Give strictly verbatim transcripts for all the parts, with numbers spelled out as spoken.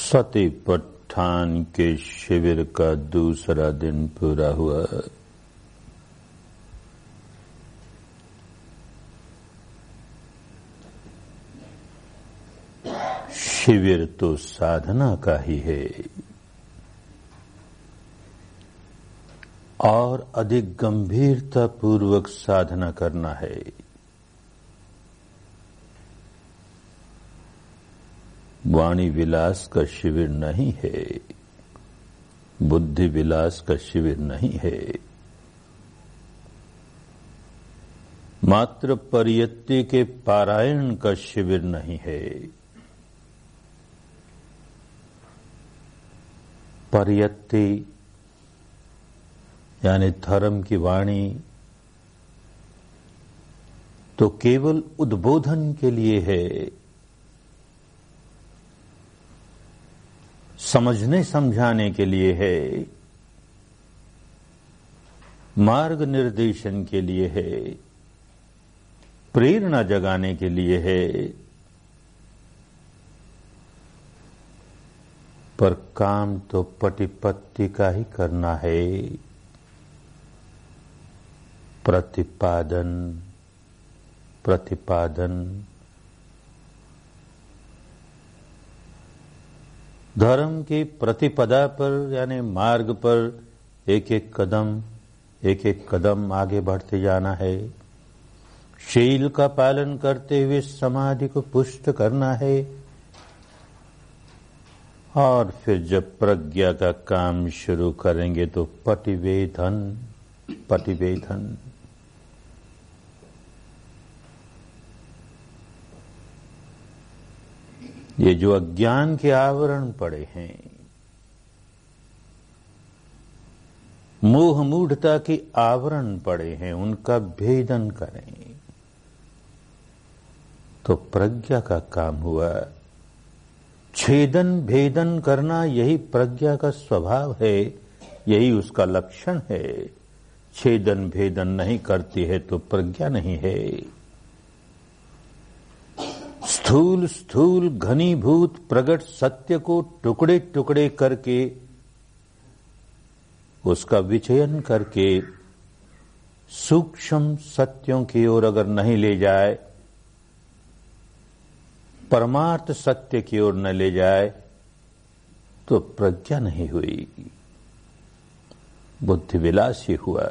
सती पठान के शिविर का दूसरा दिन पूरा हुआ। शिविर तो साधना का ही है और अधिक गंभीरता पूर्वक साधना करना है। वाणी विलास का शिविर नहीं है, बुद्धि विलास का शिविर नहीं है, मात्र परियत्ति के पारायण का शिविर नहीं है। परियत्ति यानी धर्म की वाणी तो केवल उद्बोधन के लिए है, समझने समझाने के लिए है, मार्ग निर्देशन के लिए है, प्रेरणा जगाने के लिए है, पर काम तो पटिपत्ति का ही करना है। प्रतिपादन प्रतिपादन धर्म की प्रतिपदा पर यानी मार्ग पर एक एक कदम एक एक कदम आगे बढ़ते जाना है। शील का पालन करते हुए समाधि को पुष्ट करना है और फिर जब प्रज्ञा का काम शुरू करेंगे तो पटिवेधन पटिवेधन ये जो अज्ञान के आवरण पड़े हैं, मोह मूढ़ता के आवरण पड़े हैं, उनका भेदन करें तो प्रज्ञा का काम हुआ। छेदन भेदन करना यही प्रज्ञा का स्वभाव है, यही उसका लक्षण है। छेदन भेदन नहीं करती है तो प्रज्ञा नहीं है। स्थूल स्थूल घनीभूत प्रगट सत्य को टुकड़े टुकड़े करके उसका विचयन करके सूक्ष्म सत्यों की ओर अगर नहीं ले जाए, परमार्थ सत्य की ओर न ले जाए तो प्रज्ञा नहीं हुई, बुद्धि विलास ही हुआ।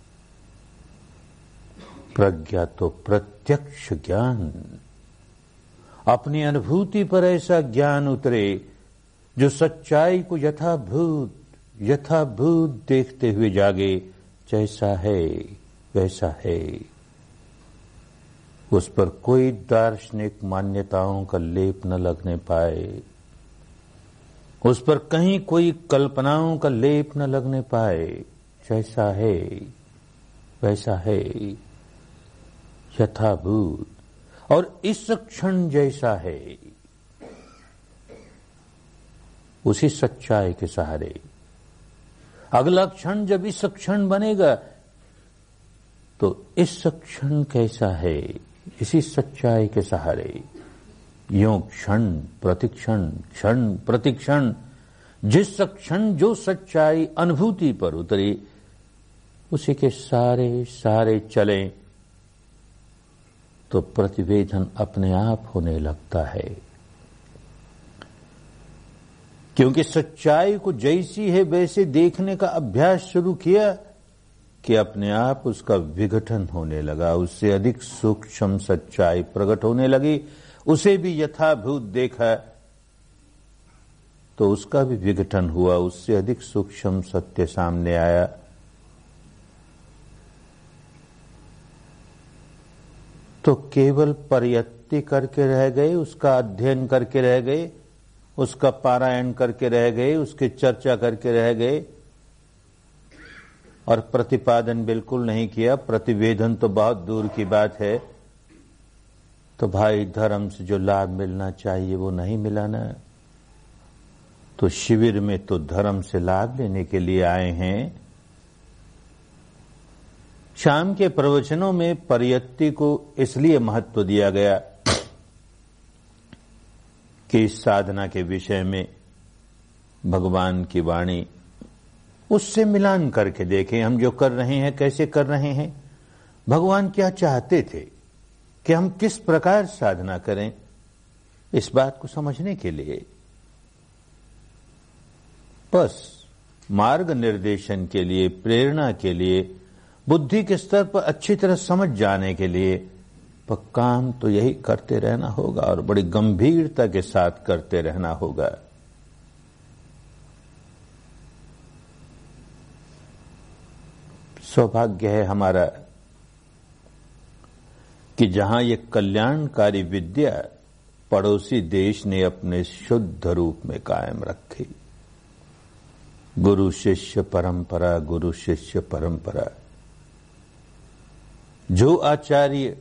प्रज्ञा तो प्रत्यक्ष ज्ञान, अपनी अनुभूति पर ऐसा ज्ञान उतरे जो सच्चाई को यथाभूत यथाभूत देखते हुए जागे, जैसा है वैसा है। उस पर कोई दार्शनिक मान्यताओं का लेप न लगने पाए, उस पर कहीं कोई कल्पनाओं का लेप न लगने पाए। जैसा है वैसा है, यथाभूत और इस क्षण जैसा है, उसी सच्चाई के सहारे। अगला क्षण जब इस क्षण बनेगा तो इस क्षण कैसा है, इसी सच्चाई के सहारे। यों क्षण प्रतिक्षण क्षण प्रतिक्षण जिस क्षण जो सच्चाई अनुभूति पर उतरी, उसी के सारे सारे चले तो प्रतिवेदन अपने आप होने लगता है। क्योंकि सच्चाई को जैसी है वैसे देखने का अभ्यास शुरू किया कि अपने आप उसका विघटन होने लगा, उससे अधिक सूक्ष्म सच्चाई प्रकट होने लगी। उसे भी यथाभूत देखा तो उसका भी विघटन हुआ, उससे अधिक सूक्ष्म सत्य सामने आया। तो केवल परियत्ति करके रह गए, उसका अध्ययन करके रह गए, उसका पारायण करके रह गए, उसकी चर्चा करके रह गए और प्रतिपादन बिल्कुल नहीं किया। प्रतिवेदन तो बहुत दूर की बात है। तो भाई धर्म से जो लाभ मिलना चाहिए वो नहीं मिला ना। तो शिविर में तो धर्म से लाभ लेने के लिए आए हैं। शाम के प्रवचनों में परियत्ति को इसलिए महत्व दिया गया कि इस साधना के विषय में भगवान की वाणी, उससे मिलान करके देखें हम जो कर रहे हैं कैसे कर रहे हैं, भगवान क्या चाहते थे कि हम किस प्रकार साधना करें। इस बात को समझने के लिए बस मार्ग निर्देशन के लिए, प्रेरणा के लिए, बुद्धि के स्तर पर अच्छी तरह समझ जाने के लिए पर काम तो यही करते रहना होगा और बड़ी गंभीरता के साथ करते रहना होगा। सौभाग्य है हमारा कि जहां ये कल्याणकारी विद्या पड़ोसी देश ने अपने शुद्ध रूप में कायम रखी। गुरु शिष्य परंपरा, गुरु शिष्य परंपरा। जो आचार्य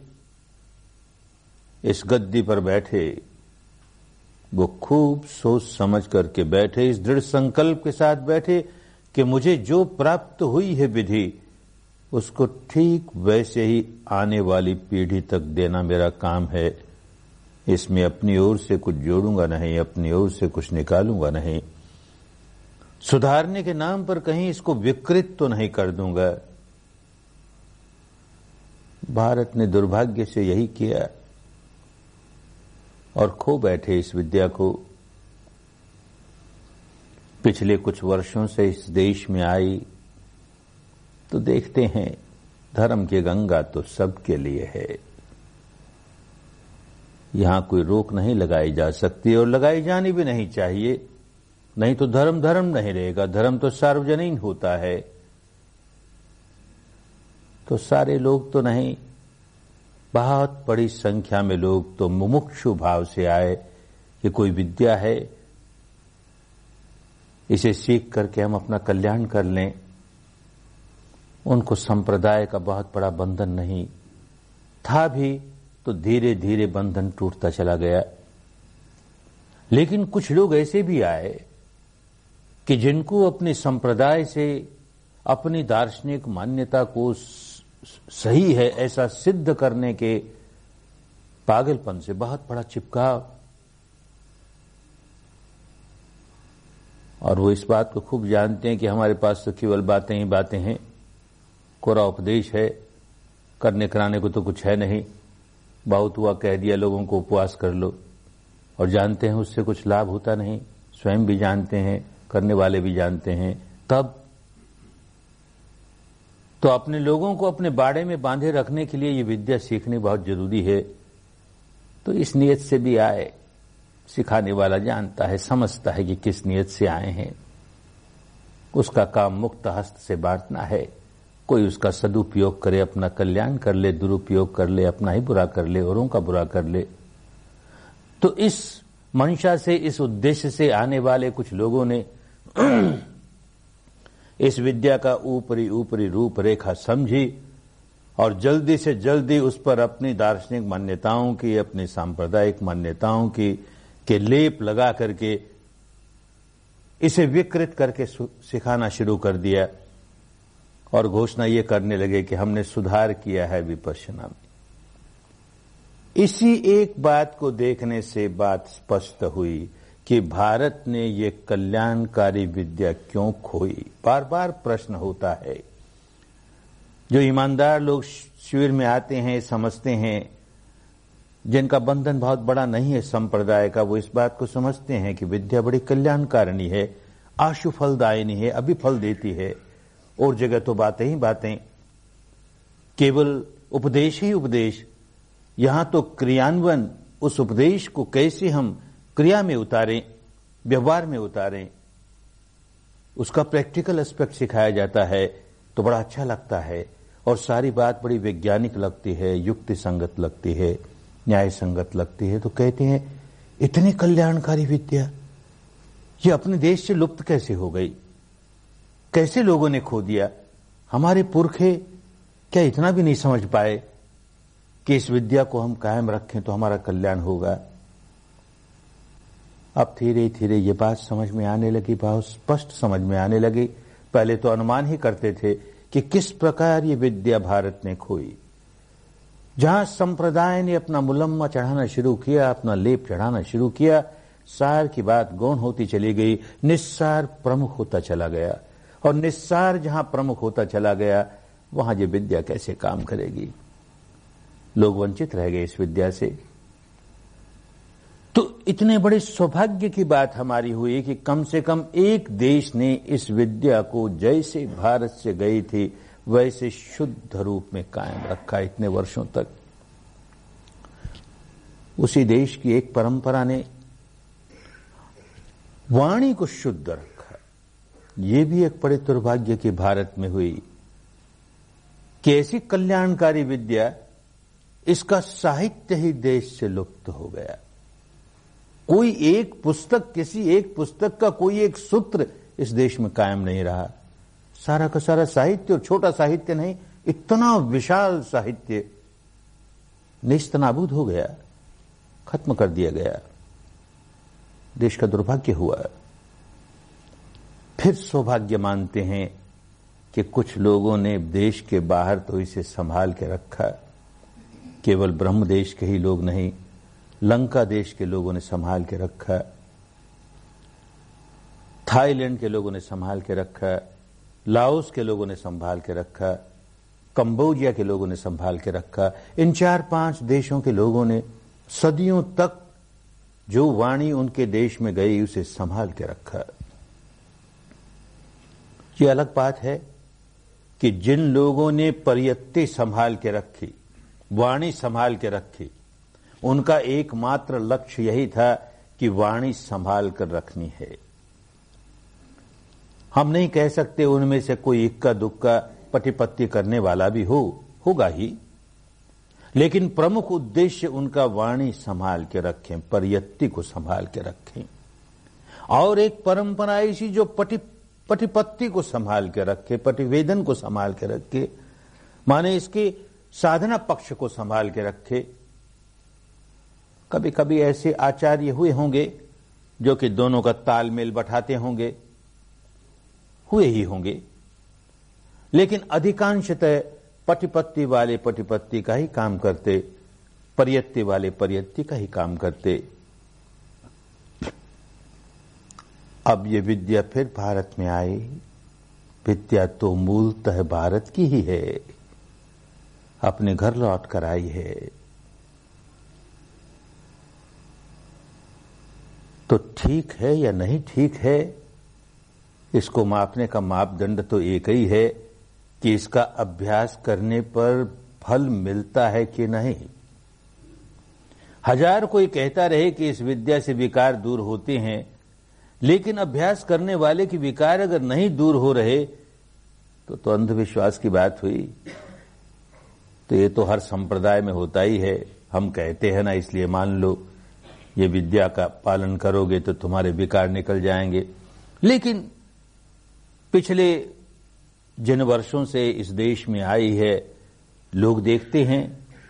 इस गद्दी पर बैठे वो खूब सोच समझ करके बैठे, इस दृढ़ संकल्प के साथ बैठे कि मुझे जो प्राप्त हुई है विधि उसको ठीक वैसे ही आने वाली पीढ़ी तक देना मेरा काम है। इसमें अपनी ओर से कुछ जोड़ूंगा नहीं, अपनी ओर से कुछ निकालूंगा नहीं, सुधारने के नाम पर कहीं इसको विकृत तो नहीं कर दूंगा। भारत ने दुर्भाग्य से यही किया और खो बैठे इस विद्या को। पिछले कुछ वर्षों से इस देश में आई तो देखते हैं धर्म की गंगा तो सबके लिए है, यहां कोई रोक नहीं लगाई जा सकती और लगाई जानी भी नहीं चाहिए। नहीं तो धर्म धर्म नहीं रहेगा। धर्म तो सार्वजनिक होता है। तो सारे लोग तो नहीं, बहुत बड़ी संख्या में लोग तो मुमुक्षु भाव से आए कि कोई विद्या है, इसे सीख करके हम अपना कल्याण कर लें। उनको संप्रदाय का बहुत बड़ा बंधन नहीं था भी, तो धीरे धीरे बंधन टूटता चला गया। लेकिन कुछ लोग ऐसे भी आए कि जिनको अपने संप्रदाय से, अपनी दार्शनिक मान्यता को सही है ऐसा सिद्ध करने के पागलपन से बहुत बड़ा चिपकाव, और वो इस बात को खूब जानते हैं कि हमारे पास तो केवल बातें ही बातें हैं, कोरा उपदेश है, करने कराने को तो कुछ है नहीं, बहुत हुआ कह दिया लोगों को उपवास कर लो, और जानते हैं उससे कुछ लाभ होता नहीं, स्वयं भी जानते हैं, करने वाले भी जानते हैं। तब तो अपने लोगों को अपने बाड़े में बांधे रखने के लिए ये विद्या सीखनी बहुत जरूरी है। तो इस नियत से भी आए, सिखाने वाला जानता है, समझता है कि किस नियत से आए हैं। उसका काम मुक्त हस्त से बांटना है। कोई उसका सदुपयोग करे, अपना कल्याण कर ले, दुरुपयोग कर ले, अपना ही बुरा कर ले, औरों का बुरा कर ले। तो इस मंशा से, इस उद्देश्य से आने वाले कुछ लोगों ने इस विद्या का ऊपरी ऊपरी रूपरेखा समझी और जल्दी से जल्दी उस पर अपनी दार्शनिक मान्यताओं की, अपनी सांप्रदायिक मान्यताओं की के लेप लगा करके इसे विकृत करके सिखाना शुरू कर दिया और घोषणा ये करने लगे कि हमने सुधार किया है विपश्यना में। इसी एक बात को देखने से बात स्पष्ट हुई कि भारत ने ये कल्याणकारी विद्या क्यों खोई। बार बार प्रश्न होता है। जो ईमानदार लोग शिविर में आते हैं, समझते हैं, जिनका बंधन बहुत बड़ा नहीं है संप्रदाय का, वो इस बात को समझते हैं कि विद्या बड़ी कल्याणकारिणी है, आशु फलदायिनी है, अभी फल देती है। और जगह तो बातें ही बातें, केवल उपदेश ही उपदेश। यहां तो क्रियान्वयन, उस उपदेश को कैसे हम क्रिया में उतारें, व्यवहार में उतारें, उसका प्रैक्टिकल एस्पेक्ट सिखाया जाता है तो बड़ा अच्छा लगता है। और सारी बात बड़ी वैज्ञानिक लगती है, युक्ति संगत लगती है, न्याय संगत लगती है। तो कहते हैं इतनी कल्याणकारी विद्या ये अपने देश से लुप्त कैसे हो गई, कैसे लोगों ने खो दिया। हमारे पुरखे क्या इतना भी नहीं समझ पाए कि इस विद्या को हम कायम रखें तो हमारा कल्याण होगा। अब धीरे धीरे ये बात समझ में आने लगी, बहुत स्पष्ट समझ में आने लगी। पहले तो अनुमान ही करते थे कि किस प्रकार ये विद्या भारत ने खोई। जहां संप्रदाय ने अपना मुलम्मा चढ़ाना शुरू किया, अपना लेप चढ़ाना शुरू किया, सार की बात गौण होती चली गई, निस्सार प्रमुख होता चला गया, और निस्सार जहां प्रमुख होता चला गया वहां ये विद्या कैसे काम करेगी। लोग वंचित रह गए इस विद्या से। तो इतने बड़े सौभाग्य की बात हमारी हुई कि कम से कम एक देश ने इस विद्या को जैसे भारत से गई थी वैसे शुद्ध रूप में कायम रखा इतने वर्षों तक। उसी देश की एक परंपरा ने वाणी को शुद्ध रखा। ये भी एक बड़े दुर्भाग्य की भारत में हुई कि ऐसी कल्याणकारी विद्या, इसका साहित्य ही देश से लुप्त हो गया। कोई एक पुस्तक, किसी एक पुस्तक का कोई एक सूत्र इस देश में कायम नहीं रहा। सारा का सारा साहित्य, और छोटा साहित्य नहीं, इतना विशाल साहित्य नेस्तनाबूद हो गया, खत्म कर दिया गया। देश का दुर्भाग्य हुआ। फिर सौभाग्य मानते हैं कि कुछ लोगों ने देश के बाहर तो इसे संभाल के रखा। केवल ब्रह्म देश के ही लोग नहीं, लंका देश के लोगों ने संभाल के रखा, थाईलैंड के लोगों ने संभाल के रखा, लाओस के लोगों ने संभाल के रखा, कंबोडिया के लोगों ने संभाल के रखा। इन चार पांच देशों के लोगों ने सदियों तक जो वाणी उनके देश में गई उसे संभाल के रखा। ये अलग बात है कि जिन लोगों ने परियत्ति संभाल के रखी, वाणी संभाल के रखी, उनका एकमात्र लक्ष्य यही था कि वाणी संभाल कर रखनी है। हम नहीं कह सकते उनमें से कोई इक्का दुक्का पटिपत्ति करने वाला भी हो, होगा ही, लेकिन प्रमुख उद्देश्य उनका वाणी संभाल के रखें, परियत्ति को संभाल के रखें। और एक परंपरा ऐसी जो पटि पटिपत्ति को संभाल के रखे, पटिवेदन को संभाल के रखे, माने इसके साधना पक्ष को संभाल के रखे। कभी कभी ऐसे आचार्य हुए होंगे जो कि दोनों का तालमेल बैठाते होंगे, हुए ही होंगे, लेकिन अधिकांशतः पटिपत्ति वाले पटिपत्ति का ही काम करते, परियत्ति वाले परियत्ति का ही काम करते। अब ये विद्या फिर भारत में आई। विद्या तो मूलतः भारत की ही है, अपने घर लौट कर आई है। तो ठीक है या नहीं ठीक है, इसको मापने का मापदंड तो एक ही है कि इसका अभ्यास करने पर फल मिलता है कि नहीं। हजार कोई कहता रहे कि इस विद्या से विकार दूर होते हैं, लेकिन अभ्यास करने वाले की विकार अगर नहीं दूर हो रहे तो तो अंधविश्वास की बात हुई। तो ये तो हर संप्रदाय में होता ही है। हम कहते हैं ना, इसलिए मान लो ये विद्या का पालन करोगे तो तुम्हारे विकार निकल जाएंगे। लेकिन पिछले जिन वर्षों से इस देश में आई है, लोग देखते हैं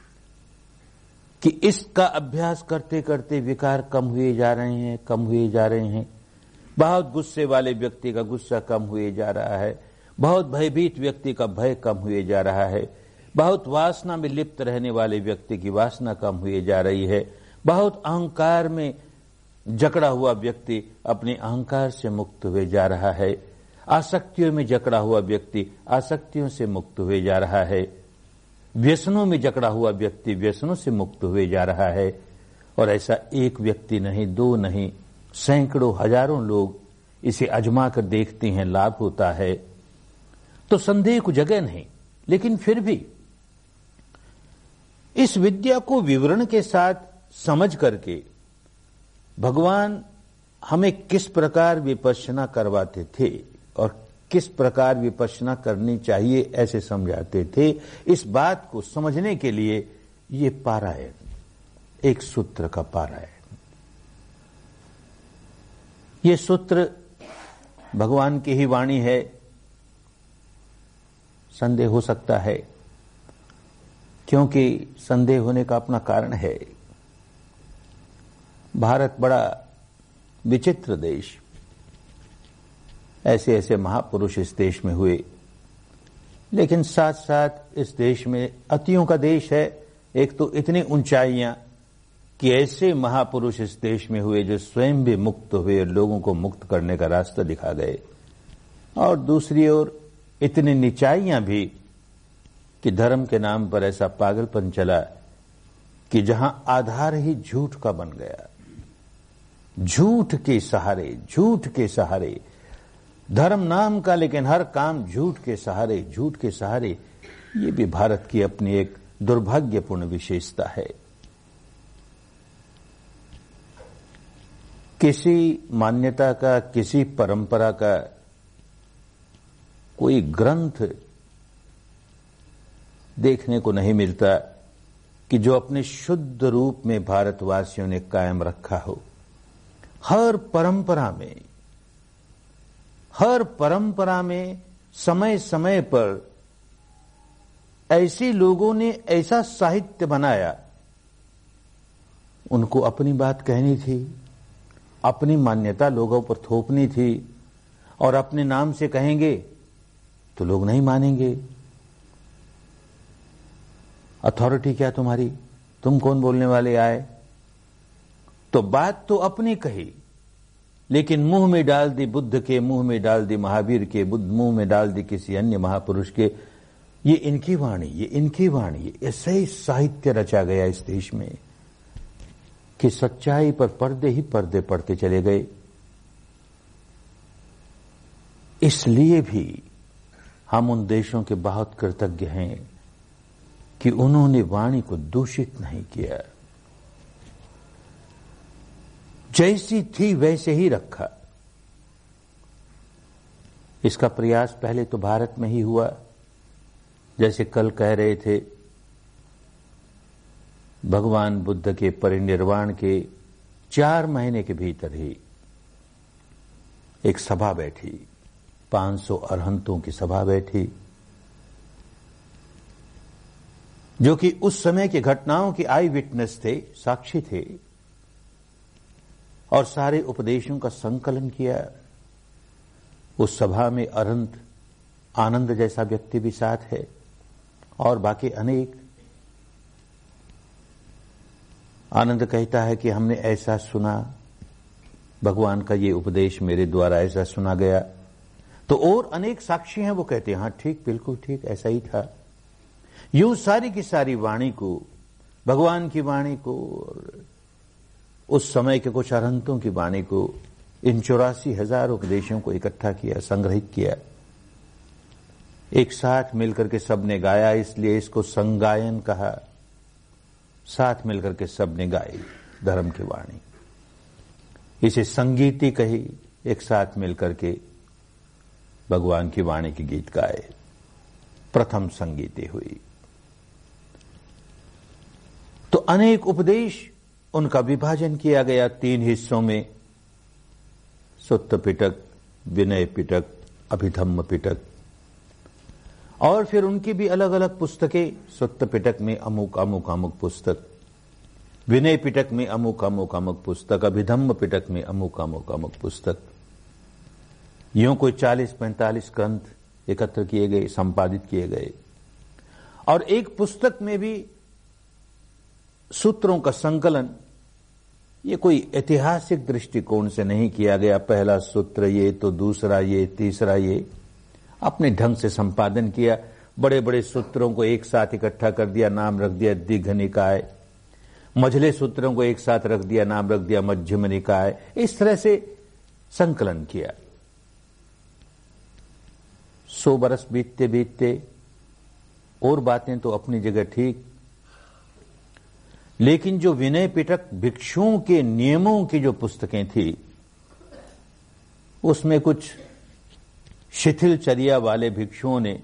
कि इसका अभ्यास करते करते विकार कम हुए जा रहे हैं, कम हुए जा रहे हैं। बहुत गुस्से वाले व्यक्ति का गुस्सा कम हुए जा रहा है, बहुत भयभीत व्यक्ति का भय कम हुए जा रहा है, बहुत वासना में लिप्त रहने वाले व्यक्ति की वासना कम हुए जा रही है, बहुत अहंकार में जकड़ा हुआ व्यक्ति अपने अहंकार से मुक्त हुए जा रहा है, आसक्तियों में जकड़ा हुआ व्यक्ति आसक्तियों से मुक्त हुए जा रहा है, व्यसनों में जकड़ा हुआ व्यक्ति व्यसनों से मुक्त हुए जा रहा है। और ऐसा एक व्यक्ति नहीं, दो नहीं, सैकड़ों हजारों लोग इसे आजमा कर देखते हैं, लाभ होता है। तो संदेह को जगह नहीं, लेकिन फिर भी इस विद्या को विवरण के साथ समझ करके भगवान हमें किस प्रकार विपश्यना करवाते थे और किस प्रकार विपश्यना करनी चाहिए ऐसे समझाते थे, इस बात को समझने के लिए ये पारायण, एक सूत्र का पारायण। ये सूत्र भगवान की ही वाणी है, संदेह हो सकता है, क्योंकि संदेह होने का अपना कारण है। भारत बड़ा विचित्र देश, ऐसे ऐसे महापुरुष इस देश में हुए, लेकिन साथ साथ इस देश में अतियों का देश है। एक तो इतनी ऊंचाइयां कि ऐसे महापुरुष इस देश में हुए जो स्वयं भी मुक्त हुए और लोगों को मुक्त करने का रास्ता दिखा गए, और दूसरी ओर इतनी नीचाइयां भी कि धर्म के नाम पर ऐसा पागलपन चला कि जहां आधार ही झूठ का बन गया। झूठ के सहारे, झूठ के सहारे, धर्म नाम का लेकिन हर काम झूठ के सहारे, झूठ के सहारे। ये भी भारत की अपनी एक दुर्भाग्यपूर्ण विशेषता है। किसी मान्यता का, किसी परंपरा का कोई ग्रंथ देखने को नहीं मिलता कि जो अपने शुद्ध रूप में भारतवासियों ने कायम रखा हो। हर परंपरा में, हर परंपरा में समय समय पर ऐसे लोगों ने ऐसा साहित्य बनाया, उनको अपनी बात कहनी थी, अपनी मान्यता लोगों पर थोपनी थी, और अपने नाम से कहेंगे तो लोग नहीं मानेंगे। अथॉरिटी क्या तुम्हारी, तुम कौन बोलने वाले आए? तो बात तो अपनी कही, लेकिन मुंह में डाल दी बुद्ध के, मुंह में डाल दी महावीर के, बुद्ध मुंह में डाल दी किसी अन्य महापुरुष के। ये इनकी वाणी, ये इनकी वाणी, ऐसे ही साहित्य रचा गया इस देश में कि सच्चाई पर पर्दे ही पर्दे पड़ते चले गए। इसलिए भी हम उन देशों के बहुत कृतज्ञ हैं कि उन्होंने वाणी को दूषित नहीं किया, जैसी थी वैसे ही रखा। इसका प्रयास पहले तो भारत में ही हुआ। जैसे कल कह रहे थे, भगवान बुद्ध के परिनिर्वाण के चार महीने के भीतर ही एक सभा बैठी, पांच सौ अरहंतों की सभा बैठी, जो कि उस समय की घटनाओं के आई विटनेस थे, साक्षी थे, और सारे उपदेशों का संकलन किया। उस सभा में अरहंत आनंद जैसा व्यक्ति भी साथ है, और बाकी अनेक। आनंद कहता है कि हमने ऐसा सुना, भगवान का ये उपदेश मेरे द्वारा ऐसा सुना गया। तो और अनेक साक्षी हैं, वो कहते हैं हाँ ठीक, बिल्कुल ठीक, ऐसा ही था। यूं सारी की सारी वाणी को, भगवान की वाणी को और उस समय के कुछ अरहंतों की वाणी को, इन चौरासी हजार उपदेशों को इकट्ठा किया, संग्रहित किया, एक साथ मिलकर के सबने गाया। इसलिए इसको संगायन कहा। साथ मिलकर के सबने गाई धर्म की वाणी। इसे संगीति कही, एक साथ मिलकर के भगवान की वाणी के गीत गाए। प्रथम संगीति हुई। तो अनेक उपदेश, उनका विभाजन किया गया तीन हिस्सों में, सुत्त पिटक, विनय पिटक, अभिधम्म पिटक। और फिर उनकी भी अलग अलग पुस्तकें, सुत्त पिटक में अमुक अमुक अमुक पुस्तक, विनय पिटक में अमुक अमुक अमुक पुस्तक, अभिधम्म पिटक में अमुक अमुक अमुक पुस्तक। यूं कोई चालीस पैंतालीस ग्रंथ एकत्र किए गए, संपादित किए गए। और एक पुस्तक में भी सूत्रों का संकलन, ये कोई ऐतिहासिक दृष्टिकोण से नहीं किया गया, पहला सूत्र ये तो दूसरा ये, तीसरा ये। अपने ढंग से संपादन किया। बड़े बड़े सूत्रों को एक साथ इकट्ठा कर दिया, नाम रख दिया दीर्घ निकाय। मझले सूत्रों को एक साथ रख दिया, नाम रख दिया मध्यम निकाय। इस तरह से संकलन किया। सौ बरस बीतते बीतते, और बातें तो अपनी जगह ठीक, लेकिन जो विनय पिटक भिक्षुओं के नियमों की जो पुस्तकें थी, उसमें कुछ शिथिलचर्या वाले भिक्षुओं ने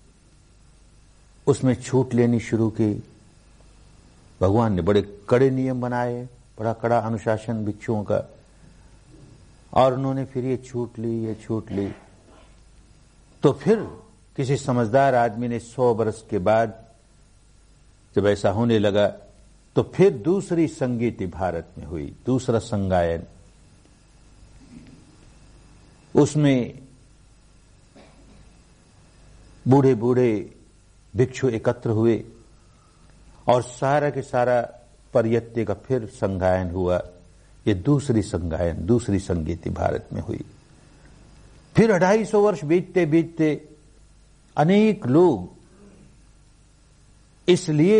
उसमें छूट लेनी शुरू की। भगवान ने बड़े कड़े नियम बनाए, बड़ा कड़ा अनुशासन भिक्षुओं का, और उन्होंने फिर ये छूट ली, ये छूट ली। तो फिर किसी समझदार आदमी ने सौ वर्ष के बाद जब ऐसा होने लगा, तो फिर दूसरी संगीति भारत में हुई, दूसरा संगायन। उसमें बूढ़े बूढ़े भिक्षु एकत्र हुए और सारा के सारा परियत्य का फिर संगायन हुआ। ये दूसरी संगायन, दूसरी संगीति भारत में हुई। फिर अढ़ाई सौ वर्ष बीतते बीतते अनेक लोग इसलिए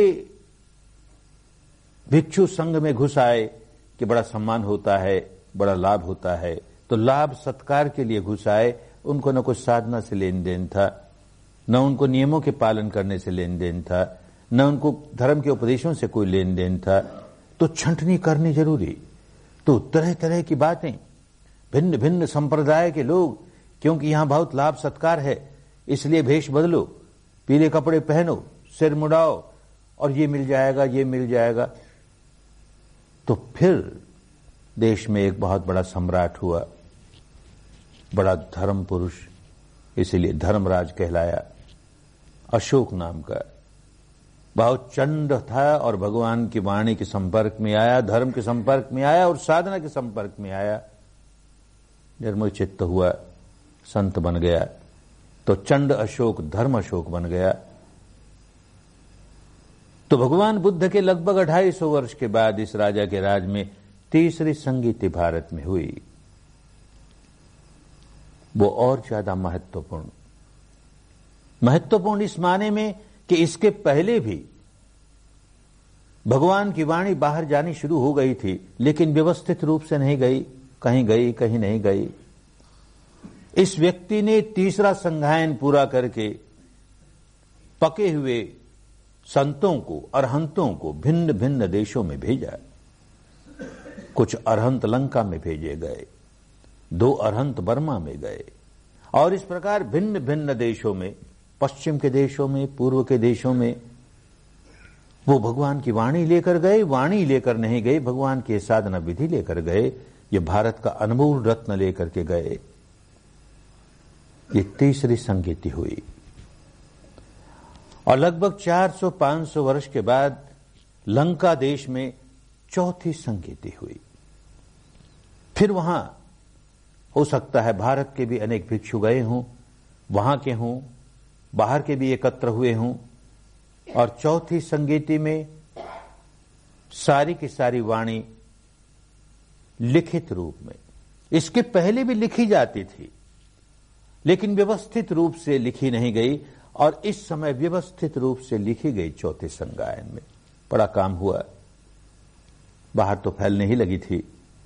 भिक्षु संघ में घुस आए कि बड़ा सम्मान होता है, बड़ा लाभ होता है, तो लाभ सत्कार के लिए घुस आए। उनको न कुछ साधना से लेन देन था, न उनको नियमों के पालन करने से लेन देन था, न उनको धर्म के उपदेशों से कोई लेन देन था। तो छंटनी करनी जरूरी। तो तरह तरह की बातें, भिन्न भिन्न संप्रदाय के लोग, क्योंकि यहां बहुत लाभ सत्कार है इसलिए भेष बदलो, पीले कपड़े पहनो, सिर मुड़ाओ और ये मिल जाएगा, ये मिल जाएगा। तो फिर देश में एक बहुत बड़ा सम्राट हुआ, बड़ा धर्म पुरुष, इसीलिए धर्मराज कहलाया, अशोक नाम का। बहुत चंड था और भगवान की वाणी के संपर्क में आया, धर्म के संपर्क में आया और साधना के संपर्क में आया। निर्मल चित्त हुआ, संत बन गया। तो चंड अशोक धर्म अशोक बन गया। तो भगवान बुद्ध के लगभग अढ़ाई सौ वर्ष के बाद इस राजा के राज में तीसरी संगीति भारत में हुई। वो और ज्यादा महत्वपूर्ण महत्वपूर्ण इस माने में कि इसके पहले भी भगवान की वाणी बाहर जानी शुरू हो गई थी, लेकिन व्यवस्थित रूप से नहीं गई, कहीं गई कहीं नहीं गई। इस व्यक्ति ने तीसरा संगायन पूरा करके पके हुए संतों को, अरहंतों को भिन्न भिन्न देशों में भेजा। कुछ अरहंत लंका में भेजे गए, दो अरहंत बर्मा में गए, और इस प्रकार भिन्न भिन्न देशों में, पश्चिम के देशों में, पूर्व के देशों में वो भगवान की वाणी लेकर गए। वाणी लेकर नहीं गए, भगवान की साधना विधि लेकर गए। ये भारत का अनमोल रत्न लेकर के गए। ये तीसरी संगीति हुई। और लगभग चार सौ पांच सौ वर्ष के बाद लंका देश में चौथी संगीति हुई। फिर वहां हो सकता है भारत के भी अनेक भिक्षु गए हों, वहां के हों, बाहर के भी एकत्र हुए हों। और चौथी संगीति में सारी की सारी वाणी लिखित रूप में, इसके पहले भी लिखी जाती थी लेकिन व्यवस्थित रूप से लिखी नहीं गई, और इस समय व्यवस्थित रूप से लिखी गई चौथे संगायन में। बड़ा काम हुआ, बाहर तो फैलने ही लगी थी।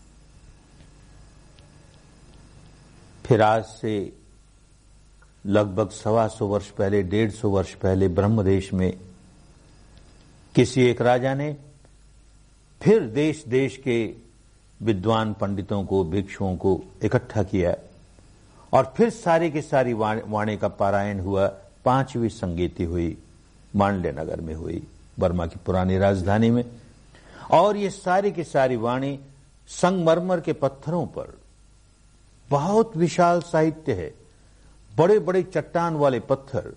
फिर आज से लगभग सवा सौ वर्ष पहले, डेढ़ सौ वर्ष पहले ब्रह्मदेश में किसी एक राजा ने फिर देश देश के विद्वान पंडितों को, भिक्षुओं को इकट्ठा किया और फिर सारी की सारी वाणी का पारायण हुआ। पांचवी संगीति हुई, मांडले नगर में हुई, बर्मा की पुरानी राजधानी में। और ये सारी की सारी वाणी संगमरमर के पत्थरों पर, बहुत विशाल साहित्य है, बड़े बड़े चट्टान वाले पत्थर,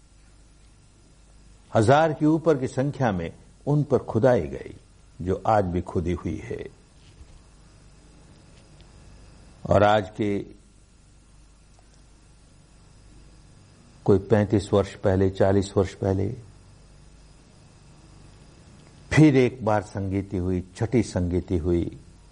हजार के ऊपर की संख्या में उन पर खुदाई गई, जो आज भी खुदी हुई है। और आज के कोई पैंतीस वर्ष पहले, चालीस वर्ष पहले फिर एक बार संगीति हुई, छठी संगीति हुई।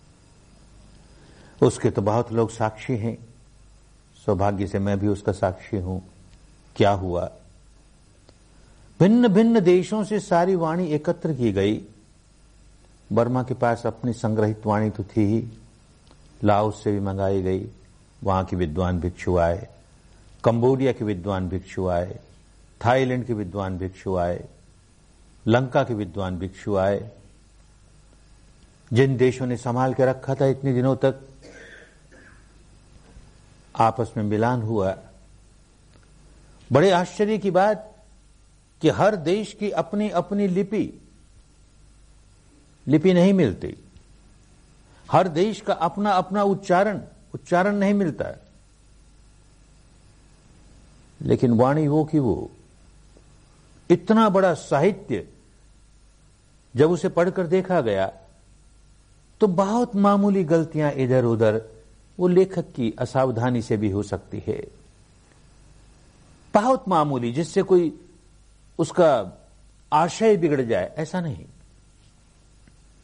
उसके तो बहुत लोग साक्षी हैं, सौभाग्य से मैं भी उसका साक्षी हूं। क्या हुआ, भिन्न भिन्न देशों से सारी वाणी एकत्र की गई। बर्मा के पास अपनी संग्रहित वाणी तो थी ही, लाओस से भी मंगाई गई, वहां के विद्वान भिक्षु आए, कंबोडिया के विद्वान भिक्षु आए, थाईलैंड के विद्वान भिक्षु आए, लंका के विद्वान भिक्षु आए। जिन देशों ने संभाल के रखा था इतने दिनों तक, आपस में मिलान हुआ। बड़े आश्चर्य की बात कि हर देश की अपनी अपनी लिपि लिपि नहीं मिलती, हर देश का अपना अपना उच्चारण उच्चारण नहीं मिलता, लेकिन वाणी वो की वो। इतना बड़ा साहित्य जब उसे पढ़कर देखा गया तो बहुत मामूली गलतियां इधर उधर वो लेखक की असावधानी से भी हो सकती है, बहुत मामूली, जिससे कोई उसका आशय बिगड़ जाए, ऐसा नहीं।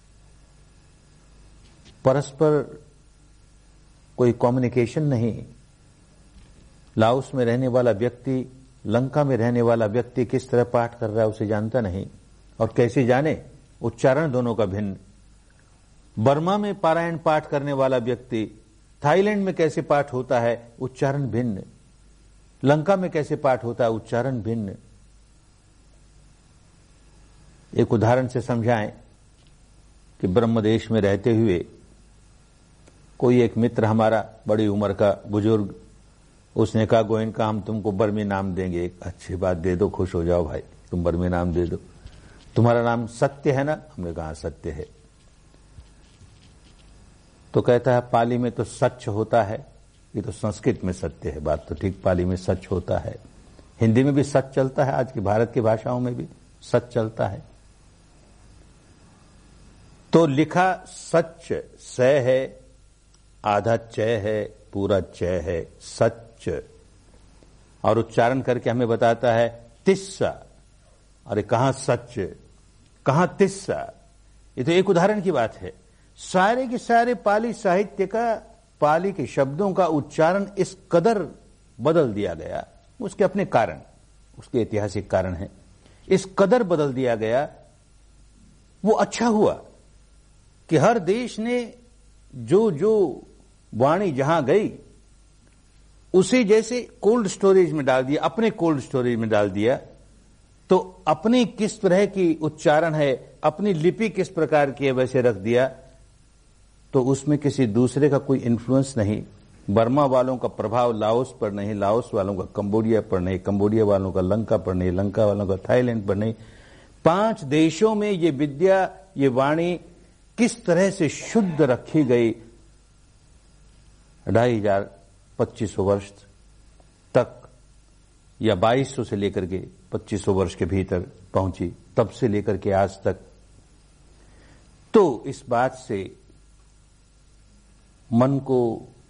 परस्पर कोई कम्युनिकेशन नहीं। लाओस में रहने वाला व्यक्ति लंका में रहने वाला व्यक्ति किस तरह पाठ कर रहा है उसे जानता नहीं, और कैसे जाने, उच्चारण दोनों का भिन्न। बर्मा में पारायण पाठ करने वाला व्यक्ति थाईलैंड में कैसे पाठ होता है, उच्चारण भिन्न। लंका में कैसे पाठ होता है, उच्चारण भिन्न। एक उदाहरण से समझाएं कि ब्रह्मदेश में रहते हुए कोई एक मित्र हमारा, बड़ी उम्र का बुजुर्ग, उसने कहा गोयनका हम तुमको बर्मी नाम देंगे। एक अच्छी बात, दे दो, खुश हो जाओ भाई, तुम बर्मी नाम दे दो। तुम्हारा नाम सत्य है ना? हमने कहा सत्य है। तो कहता है पाली में तो सच होता है, ये तो संस्कृत में सत्य है। बात तो ठीक, पाली में सच होता है, हिंदी में भी सच चलता है, आज की भारत की भाषाओं में भी सच चलता है। तो लिखा सच स है, आधा चय है, पूरा चय है, सच। और उच्चारण करके हमें बताता है तिस्सा। अरे कहां सच, कहां तिस्सा? ये तो एक उदाहरण की बात है। सारे के सारे पाली साहित्य का, पाली के शब्दों का उच्चारण इस कदर बदल दिया गया, उसके अपने कारण, उसके ऐतिहासिक कारण है, इस कदर बदल दिया गया। वो अच्छा हुआ कि हर देश ने जो जो वाणी जहां गई उसे जैसे कोल्ड स्टोरेज में डाल दिया, अपने कोल्ड स्टोरेज में डाल दिया। तो अपनी किस तरह की उच्चारण है, अपनी लिपि किस प्रकार की है, वैसे रख दिया। तो उसमें किसी दूसरे का कोई इन्फ्लुएंस नहीं। बर्मा वालों का प्रभाव लाओस पर नहीं, लाओस वालों का कंबोडिया पर नहीं, कंबोडिया वालों का लंका पर नहीं, लंका वालों का थाईलैंड पर नहीं। पांच देशों में ये विद्या, ये वाणी किस तरह से शुद्ध रखी गई, ढाई हजार पच्चीस सौ वर्ष तक, या बाईस सौ से लेकर के पच्चीस सौ वर्ष के भीतर पहुंची, तब से लेकर के आज तक। तो इस बात से मन को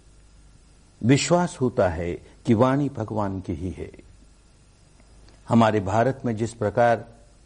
विश्वास होता है कि वाणी भगवान की ही है। हमारे भारत में जिस प्रकार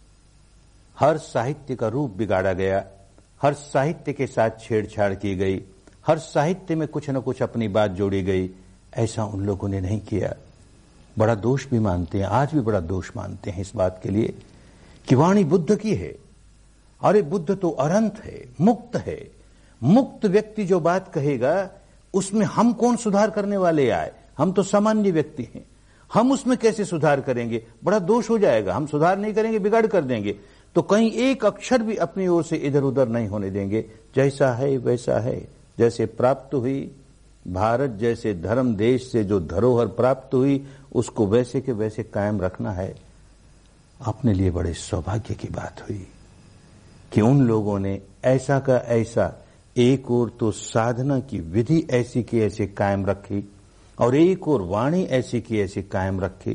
हर साहित्य का रूप बिगाड़ा गया, हर साहित्य के साथ छेड़छाड़ की गई, हर साहित्य में कुछ न कुछ अपनी बात जोड़ी गई, ऐसा उन लोगों ने नहीं किया। बड़ा दोष भी मानते हैं, आज भी बड़ा दोष मानते हैं इस बात के लिए कि वाणी बुद्ध की है। अरे बुद्ध तो अनंत है, मुक्त है। मुक्त व्यक्ति जो बात कहेगा उसमें हम कौन सुधार करने वाले आए? हम तो सामान्य व्यक्ति हैं, हम उसमें कैसे सुधार करेंगे? बड़ा दोष हो जाएगा। हम सुधार नहीं करेंगे, बिगाड़ कर देंगे। तो कहीं एक अक्षर भी अपनी ओर से इधर उधर नहीं होने देंगे। जैसा है वैसा है। जैसे प्राप्त हुई भारत जैसे धर्म देश से जो धरोहर प्राप्त हुई, उसको वैसे के वैसे कायम रखना है। अपने लिए बड़े सौभाग्य की बात हुई कि उन लोगों ने ऐसा का ऐसा, एक और तो साधना की विधि ऐसी की ऐसी कायम रखी, और एक और वाणी ऐसी की ऐसी कायम रखी।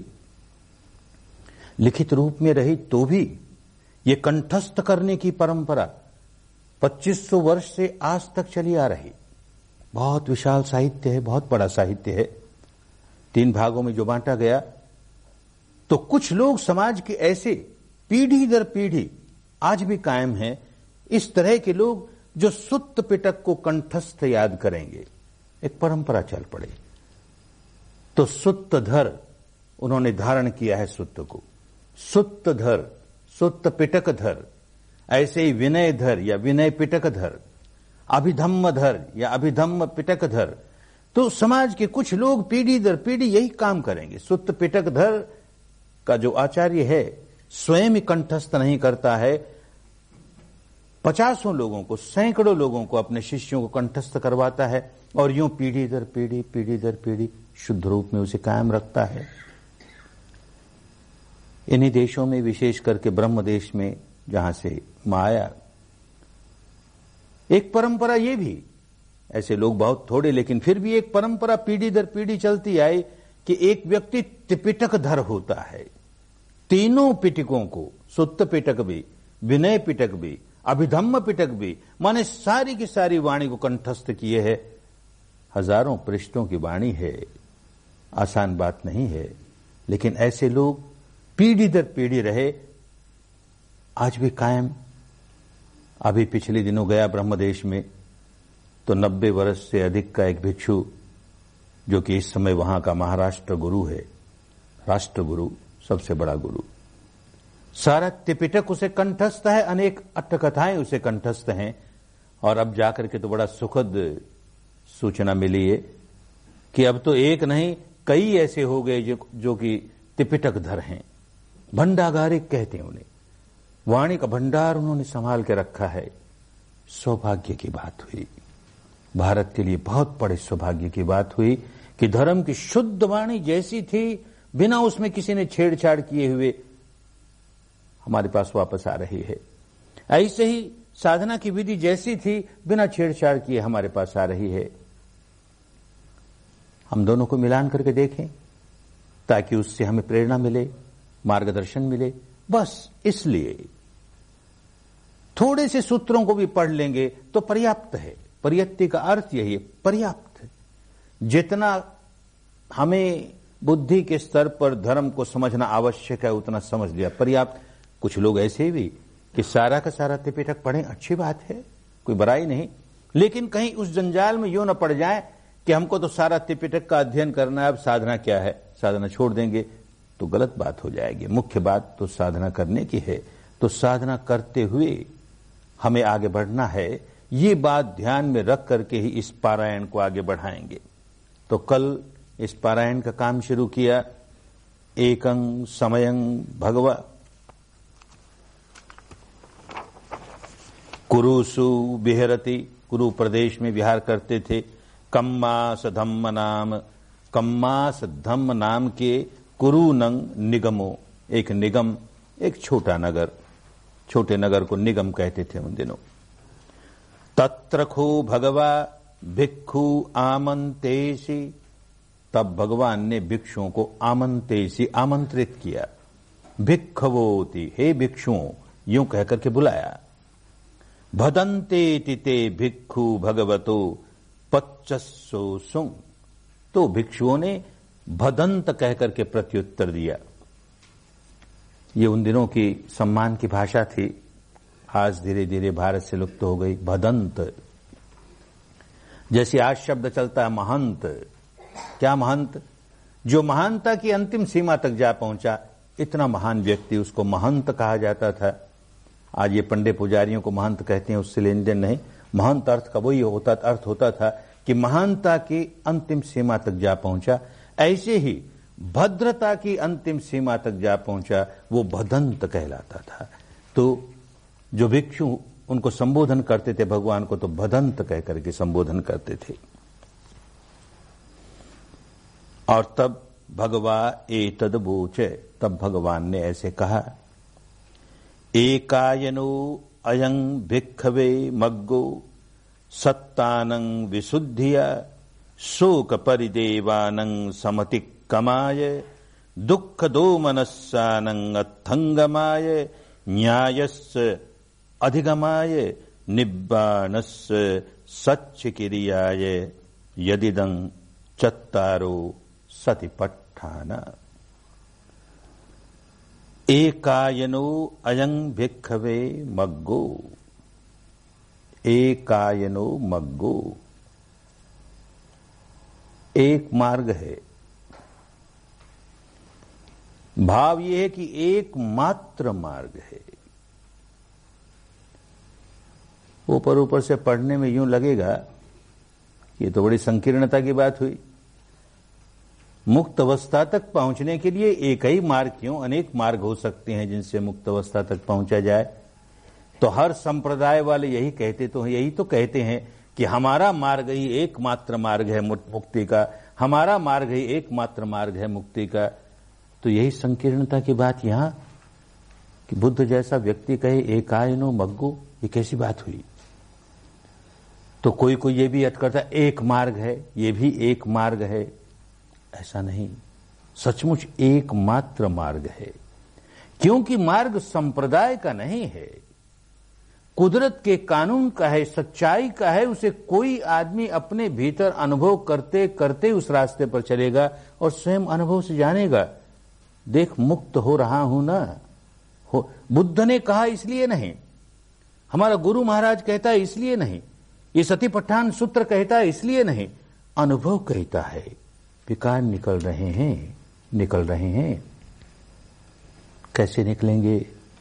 लिखित रूप में रही तो भी ये कंठस्थ करने की परंपरा पच्चीस सौ वर्ष से आज तक चली आ रही। बहुत विशाल साहित्य है, बहुत बड़ा साहित्य है। तीन भागों में जो बांटा गया, तो कुछ लोग समाज के ऐसे पीढ़ी दर पीढ़ी आज भी कायम हैं, इस तरह के लोग जो सुत्त पिटक को कंठस्थ याद करेंगे। एक परंपरा चल पड़े तो सुत्त धर, उन्होंने धारण किया है सुत्त को। सुत्त धर, सुत्त पिटक धर, ऐसे ही विनय धर या विनय पिटक धर, अभिधम्म धर या अभिधम्म पिटक धर। तो समाज के कुछ लोग पीढ़ी दर पीढ़ी यही काम करेंगे। सुत्त पिटक धर का जो आचार्य है स्वयं ही कंठस्थ नहीं करता है, पचासों लोगों को, सैकड़ों लोगों को, अपने शिष्यों को कंठस्थ करवाता है, और यूं पीढ़ी दर पीढ़ी पीढ़ी दर पीढ़ी शुद्ध रूप में उसे कायम रखता है। इन्हीं देशों में, विशेष करके ब्रह्म देश में जहां से माया, एक परंपरा ये भी, ऐसे लोग बहुत थोड़े लेकिन फिर भी एक परंपरा पीढ़ी दर पीढ़ी चलती आई कि एक व्यक्ति त्रिपिटक धर होता है। तीनों पिटकों को, सुत्त पिटक भी, विनय पिटक भी, अभिधम्म पिटक भी, माने सारी की सारी वाणी को कंठस्थ किए है। हजारों पृष्ठों की वाणी है, आसान बात नहीं है, लेकिन ऐसे लोग पीढ़ी दर पीढ़ी रहे, आज भी कायम। अभी पिछले दिनों गया ब्रह्मदेश में, तो नब्बे वर्ष से अधिक का एक भिक्षु, जो कि इस समय वहां का महाराष्ट्र गुरु है, राष्ट्र गुरु, सबसे बड़ा गुरु, सारा त्रिपिटक उसे कंठस्थ है, अनेक अट्टकथाएं उसे कंठस्थ हैं। और अब जाकर के तो बड़ा सुखद सूचना मिली है कि अब तो एक नहीं कई ऐसे हो गए जो, जो कि त्रिपिटकधर हैं, भंडागारिक कहते हैं उन्हें, वाणी का भंडार उन्होंने संभाल के रखा है। सौभाग्य की बात हुई, भारत के लिए बहुत बड़े सौभाग्य की बात हुई कि धर्म की शुद्ध वाणी जैसी थी, बिना उसमें किसी ने छेड़छाड़ किए हुए हमारे पास वापस आ रही है। ऐसे ही साधना की विधि जैसी थी, बिना छेड़छाड़ किए हमारे पास आ रही है। हम दोनों को मिलान करके देखें ताकि उससे हमें प्रेरणा मिले, मार्गदर्शन मिले। बस इसलिए थोड़े से सूत्रों को भी पढ़ लेंगे तो पर्याप्त है। पर्याप्ति का अर्थ यही है, पर्याप्त। जितना हमें बुद्धि के स्तर पर धर्म को समझना आवश्यक है उतना समझ लिया, पर्याप्त। कुछ लोग ऐसे भी कि सारा का सारा त्रिपिटक पढ़ें, अच्छी बात है, कोई बुराई नहीं, लेकिन कहीं उस जंजाल में यूं न पड़ जाए कि हमको तो सारा त्रिपिटक का अध्ययन करना है, अब साधना क्या है, साधना छोड़ देंगे तो गलत बात हो जाएगी। मुख्य बात तो साधना करने की है, तो साधना करते हुए हमें आगे बढ़ना है। ये बात ध्यान में रख करके ही इस पारायण को आगे बढ़ाएंगे। तो कल इस पारायण का काम शुरू किया। एकं समयं भगवा कुरुसु विहरति, कुरु प्रदेश में विहार करते थे। कम्मास धम्म नाम, कम्मास धम्म नाम के कुरुनंग निगमो, एक निगम, एक छोटा नगर, छोटे नगर को निगम कहते थे उन दिनों। तत्रखो भगवा भिक्षु आमंतेसी, तब भगवान ने भिक्षुओं को आमंतेसी आमंत्रित किया। भिक्षवोति, हे भिक्षुओं, यूं कहकर के बुलाया। भदन्ते तिते भिक्षु भगवतो पच्चसो सुंग, तो भिक्षुओं ने भदंत कहकर के प्रत्युत्तर दिया। ये उन दिनों की सम्मान की भाषा थी, आज धीरे धीरे भारत से लुप्त हो गई। भदंत, जैसे आज शब्द चलता है महंत। क्या महंत? जो महानता की अंतिम सीमा तक जा पहुंचा, इतना महान व्यक्ति, उसको महंत कहा जाता था। आज ये पंडित पुजारियों को महंत कहते हैं, उससे लेन देन नहीं। महंत अर्थ का वही होता अर्थ होता था कि महानता की अंतिम सीमा तक जा पहुंचा। ऐसे ही भद्रता की अंतिम सीमा तक जा पहुंचा, वो भदंत कहलाता था। तो जो भिक्षु उनको संबोधन करते थे भगवान को, तो भदंत कह करके संबोधन करते थे। और तब भगवा एतद बोचे, तब भगवान ने ऐसे कहा। एकायनो अयं भिक्खवे मग्गो सत्तानं विशुद्धिया शोक परिदेवानं समतिक्कमाय दुःख दोमनस्सानं अत्थंगमाय न्यायस्य अधिगमाय निब्बाणस्य सच्चिकिरियाय यदिदं चत्तारो सतिपट्ठान। एकायनो अयं भिक्खवे मग्गो, एकायनो मग्गो, एक मार्ग है। भाव यह है कि एकमात्र मार्ग है। ऊपर ऊपर से पढ़ने में यूं लगेगा कि ये तो बड़ी संकीर्णता की बात हुई। मुक्त अवस्था तक पहुंचने के लिए एक ही मार्ग क्यों, अनेक मार्ग हो सकते हैं जिनसे मुक्त अवस्था तक पहुंचा जाए। तो हर संप्रदाय वाले यही कहते तो यही तो कहते हैं कि हमारा मार्ग ही एकमात्र मार्ग है मुक्ति का, हमारा मार्ग ही एकमात्र मार्ग है मुक्ति का। तो यही संकीर्णता की बात यहां कि बुद्ध जैसा व्यक्ति कहे एकायनो मग्गो, ये कैसी बात हुई। तो कोई कोई ये भी अर्थ करता है एक मार्ग है, ये भी एक मार्ग है। ऐसा नहीं, सचमुच एकमात्र मार्ग है, क्योंकि मार्ग संप्रदाय का नहीं है, कुदरत के कानून का है, सच्चाई का है। उसे कोई आदमी अपने भीतर अनुभव करते करते उस रास्ते पर चलेगा और स्वयं अनुभव से जानेगा, देख मुक्त हो रहा हूं ना। हो बुद्ध ने कहा इसलिए नहीं, हमारा गुरु महाराज कहता है इसलिए नहीं, ये सतीपट्ठान सूत्र कहता है इसलिए नहीं, अनुभव कहता है। विकार निकल रहे हैं, निकल रहे हैं। कैसे निकलेंगे?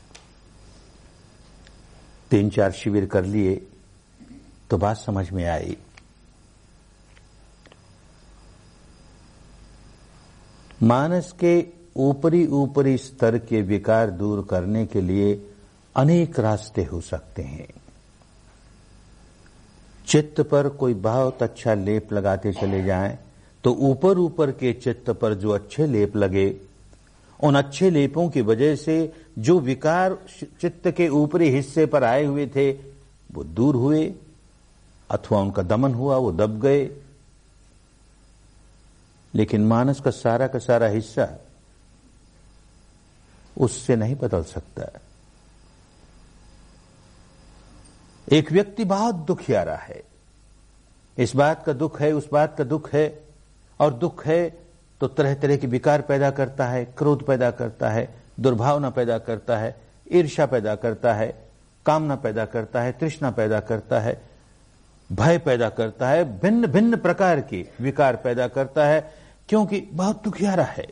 तीन चार शिविर कर लिए तो बात समझ में आई। मानस के ऊपरी ऊपरी स्तर के विकार दूर करने के लिए अनेक रास्ते हो सकते हैं। चित्त पर कोई बहुत अच्छा लेप लगाते चले जाएं तो ऊपर ऊपर के चित्त पर जो अच्छे लेप लगे, उन अच्छे लेपों की वजह से जो विकार चित्त के ऊपरी हिस्से पर आए हुए थे वो दूर हुए अथवा उनका दमन हुआ, वो दब गए। लेकिन मानस का सारा का सारा हिस्सा उससे नहीं बदल सकता। एक व्यक्ति बहुत दुखियारा है, इस बात का दुख है, उस बात का दुख है, और दुख है तो तरह तरह के विकार पैदा करता है, क्रोध पैदा करता है, दुर्भावना पैदा करता है, ईर्ष्या पैदा करता है, कामना पैदा करता है, तृष्णा पैदा करता है, भय पैदा करता है, भिन्न भिन्न प्रकार के विकार पैदा करता है, क्योंकि बहुत दुखियारा है,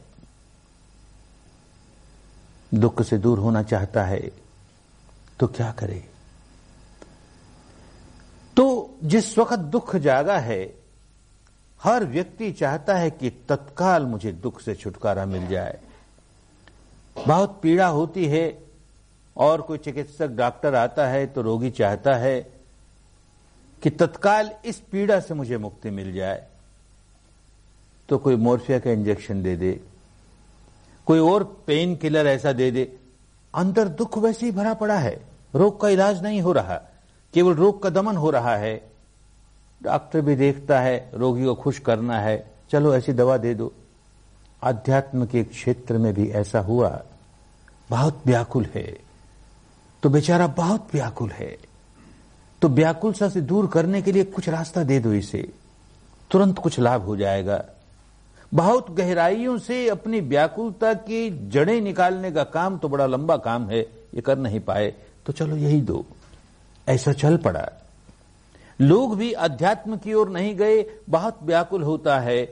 दुख से दूर होना चाहता है। तो क्या करे? तो जिस वक्त दुख जागा है, हर व्यक्ति चाहता है कि तत्काल मुझे दुख से छुटकारा मिल जाए। बहुत पीड़ा होती है और कोई चिकित्सक डॉक्टर आता है तो रोगी चाहता है कि तत्काल इस पीड़ा से मुझे मुक्ति मिल जाए। तो कोई मोर्फिया का इंजेक्शन दे दे, कोई और पेन किलर ऐसा दे दे। अंदर दुख वैसे ही भरा पड़ा है, रोग का इलाज नहीं हो रहा, केवल रोग का दमन हो रहा है। डॉक्टर भी देखता है रोगी को खुश करना है, चलो ऐसी दवा दे दो। अध्यात्म के क्षेत्र में भी ऐसा हुआ, बहुत व्याकुल है तो बेचारा बहुत व्याकुल है, तो व्याकुलता से दूर करने के लिए कुछ रास्ता दे दो इसे, तुरंत कुछ लाभ हो जाएगा। बहुत गहराइयों से अपनी व्याकुलता की जड़ें निकालने का काम तो बड़ा लंबा काम है, ये कर नहीं पाए तो चलो यही दो। ऐसा चल पड़ा। लोग भी अध्यात्म की ओर नहीं गए, बहुत व्याकुल होता है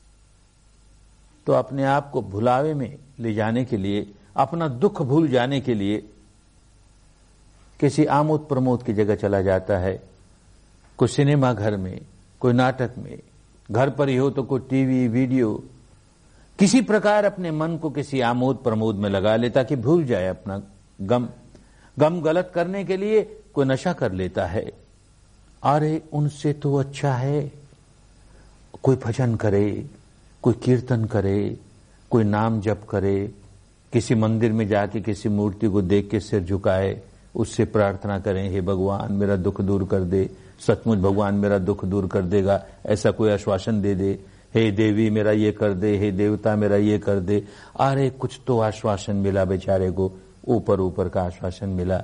तो अपने आप को भुलावे में ले जाने के लिए, अपना दुख भूल जाने के लिए किसी आमोद प्रमोद की जगह चला जाता है। कोई सिनेमा घर में, कोई नाटक में, घर पर ही हो तो कोई टीवी वीडियो, किसी प्रकार अपने मन को किसी आमोद प्रमोद में लगा लेता कि भूल जाए अपना गम। गम गलत करने के लिए कोई नशा कर लेता है। अरे उनसे तो अच्छा है कोई भजन करे, कोई कीर्तन करे, कोई नाम जप करे, किसी मंदिर में जाके किसी मूर्ति को देख के सिर झुकाए, उससे प्रार्थना करें, हे भगवान मेरा दुख दूर कर दे, सचमुच भगवान मेरा दुख दूर कर देगा, ऐसा कोई आश्वासन दे दे, हे देवी मेरा ये कर दे, हे देवता मेरा ये कर दे। अरे कुछ तो आश्वासन मिला बेचारे को, ऊपर ऊपर का आश्वासन मिला।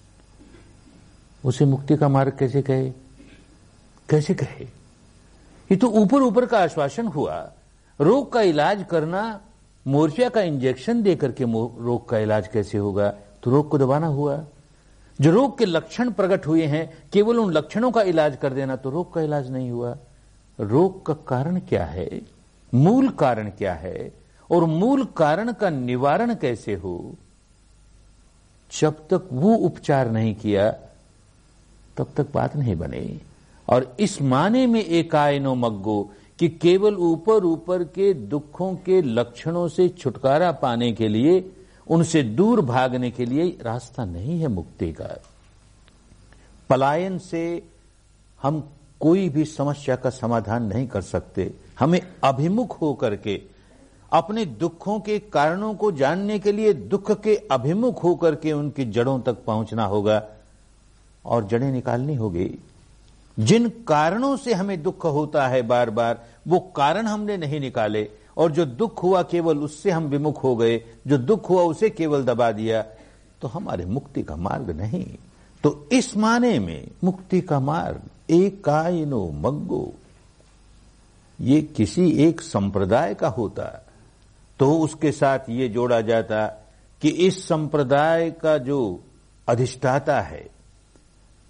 उसे मुक्ति का मार्ग कैसे कहे? कैसे कहे? ये तो ऊपर ऊपर का आश्वासन हुआ। रोग का इलाज करना, मोर्फिया का इंजेक्शन देकर के रोग का इलाज कैसे होगा? तो रोग को दबाना हुआ। जो रोग के लक्षण प्रकट हुए हैं, केवल उन लक्षणों का इलाज कर देना तो रोग का इलाज नहीं हुआ। रोग का कारण क्या है, मूल कारण क्या है, और मूल कारण का निवारण कैसे हो, जब तक वो उपचार नहीं किया तब तक बात नहीं बनी। और इस माने में एकायनो मग्गो कि केवल ऊपर ऊपर के दुखों के लक्षणों से छुटकारा पाने के लिए, उनसे दूर भागने के लिए रास्ता नहीं है मुक्ति का। पलायन से हम कोई भी समस्या का समाधान नहीं कर सकते। हमें अभिमुख होकर के अपने दुखों के कारणों को जानने के लिए दुख के अभिमुख होकर के उनकी जड़ों तक पहुंचना होगा और जड़ें निकालनी होगी। जिन कारणों से हमें दुख होता है बार बार, वो कारण हमने नहीं निकाले, और जो दुख हुआ केवल उससे हम विमुख हो गए, जो दुख हुआ उसे केवल दबा दिया, तो हमारे मुक्ति का मार्ग नहीं। तो इस माने में मुक्ति का मार्ग एकायनो मग्गो, ये किसी एक संप्रदाय का होता तो उसके साथ ये जोड़ा जाता कि इस संप्रदाय का जो अधिष्ठाता है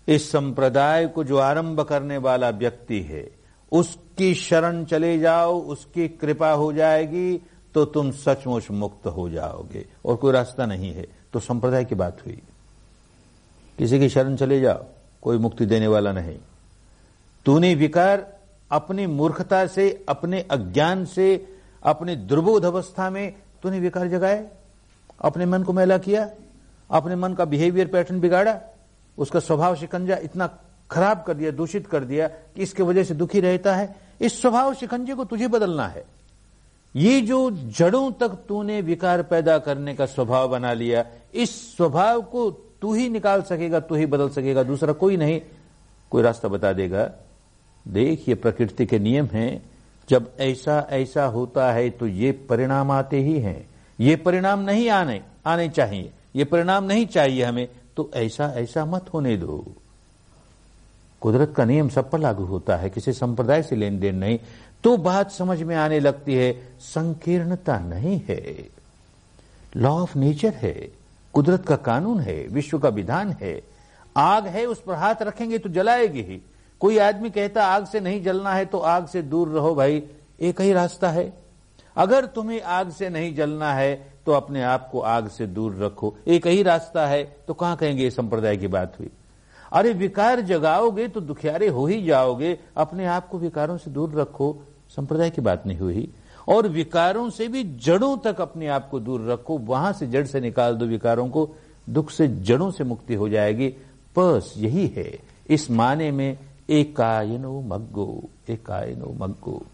इस संप्रदाय को जो आरंभ करने वाला व्यक्ति है, उसकी शरण चले जाओ, उसकी कृपा हो जाएगी तो तुम सचमुच मुक्त हो जाओगे, और कोई रास्ता नहीं है। तो संप्रदाय की बात हुई। किसी की शरण चले जाओ, कोई मुक्ति देने वाला नहीं। तूने विकार अपनी मूर्खता से, अपने अज्ञान से, अपने दुर्बोध अवस्था में तूने विकार जगाए, अपने मन को मैला किया, अपने मन का बिहेवियर पैटर्न बिगाड़ा, उसका स्वभाव शिकंजा इतना खराब कर दिया, दूषित कर दिया कि इसके वजह से दुखी रहता है। इस स्वभाव शिकंजे को तुझे बदलना है। ये जो जड़ों तक तूने विकार पैदा करने का स्वभाव बना लिया, इस स्वभाव को तू ही निकाल सकेगा, तू ही बदल सकेगा, दूसरा कोई नहीं। कोई रास्ता बता देगा? देख, ये प्रकृति के नियम हैं। जब ऐसा ऐसा होता है तो ये परिणाम आते ही हैं। ये परिणाम नहीं आने आने चाहिए, ये परिणाम नहीं चाहिए हमें, तो ऐसा ऐसा मत होने दो। कुदरत का नियम सब पर लागू होता है, किसी संप्रदाय से लेन देन नहीं। तो बात समझ में आने लगती है, संकीर्णता नहीं है, लॉ ऑफ नेचर है, कुदरत का कानून है, विश्व का विधान है। आग है, उस पर हाथ रखेंगे तो जलाएगी ही। कोई आदमी कहता आग से नहीं जलना है तो आग से दूर रहो। भाई, एक ही रास्ता है। अगर तुम्हें आग से नहीं जलना है तो अपने आप को आग से दूर रखो, एक ही रास्ता है। तो कहां कहेंगे ये संप्रदाय की बात हुई? अरे विकार जगाओगे तो दुखियारे हो ही जाओगे, अपने आप को विकारों से दूर रखो, संप्रदाय की बात नहीं हुई। और विकारों से भी जड़ों तक अपने आप को दूर रखो, वहां से जड़ से निकाल दो विकारों को, दुख से जड़ों से मुक्ति हो जाएगी। बस यही है इस माने में एकायनो मग्गो, एकायनो मग्गो।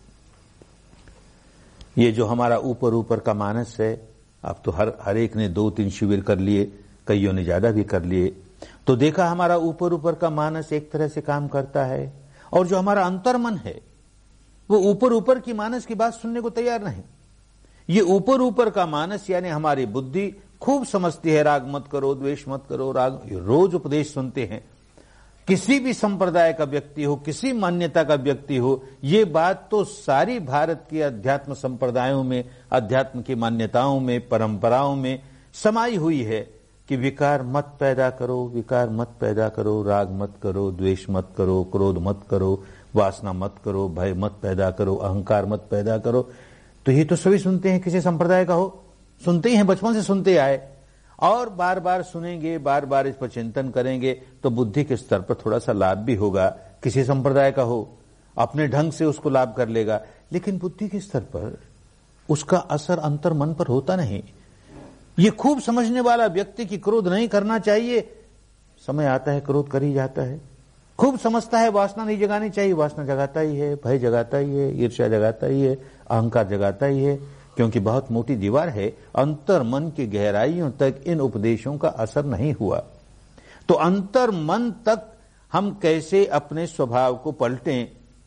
ये जो हमारा ऊपर ऊपर का मानस है, अब तो हर हर एक ने दो तीन शिविर कर लिए, कईयों ने ज्यादा भी कर लिए, तो देखा हमारा ऊपर ऊपर का मानस एक तरह से काम करता है। और जो हमारा अंतर्मन है वो ऊपर ऊपर की मानस की बात सुनने को तैयार नहीं। ये ऊपर ऊपर का मानस यानी हमारी बुद्धि खूब समझती है, राग मत करो, द्वेष मत करो, राग, रोज उपदेश सुनते हैं। किसी भी संप्रदाय का व्यक्ति हो, किसी मान्यता का व्यक्ति हो, ये बात तो सारी भारत की अध्यात्म संप्रदायों में, अध्यात्म की मान्यताओं में, परंपराओं में समाई हुई है कि विकार मत पैदा करो, विकार मत पैदा करो, राग मत करो, द्वेष मत करो, क्रोध मत करो, वासना मत करो, भय मत पैदा करो, अहंकार मत पैदा करो। तो ये तो सभी सुनते हैं, किसी संप्रदाय का हो, सुनते ही हैं, बचपन से सुनते आए, और बार बार सुनेंगे, बार बार इस पर चिंतन करेंगे तो बुद्धि के स्तर पर थोड़ा सा लाभ भी होगा। किसी संप्रदाय का हो, अपने ढंग से उसको लाभ कर लेगा, लेकिन बुद्धि के स्तर पर उसका असर अंतर मन पर होता नहीं। ये खूब समझने वाला व्यक्ति की क्रोध नहीं करना चाहिए, समय आता है क्रोध कर ही जाता है। खूब समझता है वासना नहीं जगानी चाहिए, वासना जगाता ही है, भय जगाता ही है, ईर्ष्या जगाता ही है, अहंकार जगाता ही है, क्योंकि बहुत मोटी दीवार है, अंतर मन की गहराइयों तक इन उपदेशों का असर नहीं हुआ। तो अंतर मन तक हम कैसे अपने स्वभाव को पलटें?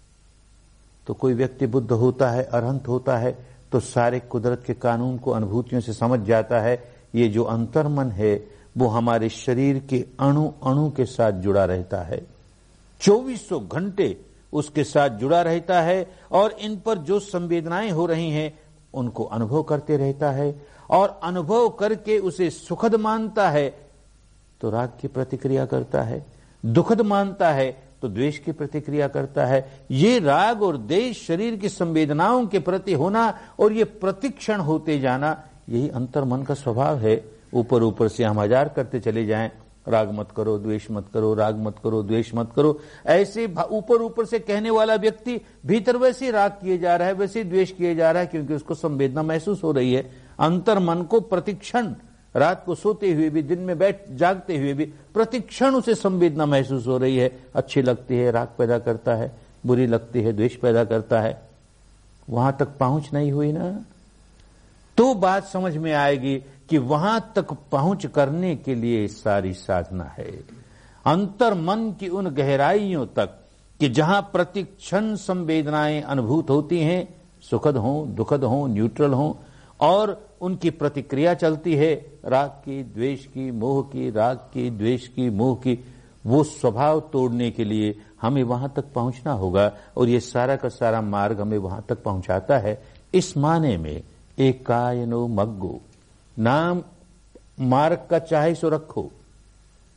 तो कोई व्यक्ति बुद्ध होता है, अरहंत होता है, तो सारे कुदरत के कानून को अनुभूतियों से समझ जाता है। ये जो अंतर मन है वो हमारे शरीर के अणु अणु के साथ जुड़ा रहता है, चौबीसों घंटे उसके साथ जुड़ा रहता है, और इन पर जो संवेदनाएं हो रही हैं उनको अनुभव करते रहता है, और अनुभव करके उसे सुखद मानता है तो राग की प्रतिक्रिया करता है, दुखद मानता है तो द्वेष की प्रतिक्रिया करता है। ये राग और द्वेष शरीर की संवेदनाओं के प्रति होना और ये प्रतिक्षण होते जाना, यही अंतर मन का स्वभाव है। ऊपर ऊपर से हम हजार करते चले जाएं, राग मत करो, द्वेष मत करो, राग मत करो, द्वेष मत करो, ऐसे ऊपर ऊपर से कहने वाला व्यक्ति भीतर वैसे राग किए जा रहा है, वैसे द्वेष किए जा रहा है, क्योंकि उसको संवेदना महसूस हो रही है। अंतर मन को प्रतिक्षण, रात को सोते हुए भी, दिन में बैठ जागते हुए भी प्रतिक्षण उसे संवेदना महसूस हो रही है। अच्छी लगती है, राग पैदा करता है, बुरी लगती है, द्वेष पैदा करता है। वहां तक पहुंच नहीं हुई ना, तो बात समझ में आएगी कि वहां तक पहुंच करने के लिए सारी साधना है। अंतर मन की उन गहराइयों तक कि जहां प्रतिक्षण संवेदनाएं अनुभूत होती हैं, सुखद हों, दुखद हों, न्यूट्रल हों, और उनकी प्रतिक्रिया चलती है, राग की, द्वेष की, मोह की, राग की, द्वेष की, मोह की, वो स्वभाव तोड़ने के लिए हमें वहां तक पहुंचना होगा। और ये सारा का सारा मार्ग हमें वहां तक पहुंचाता है। इस माने में एकायनो मग्गो, नाम मार्ग का चाहे सो रखो,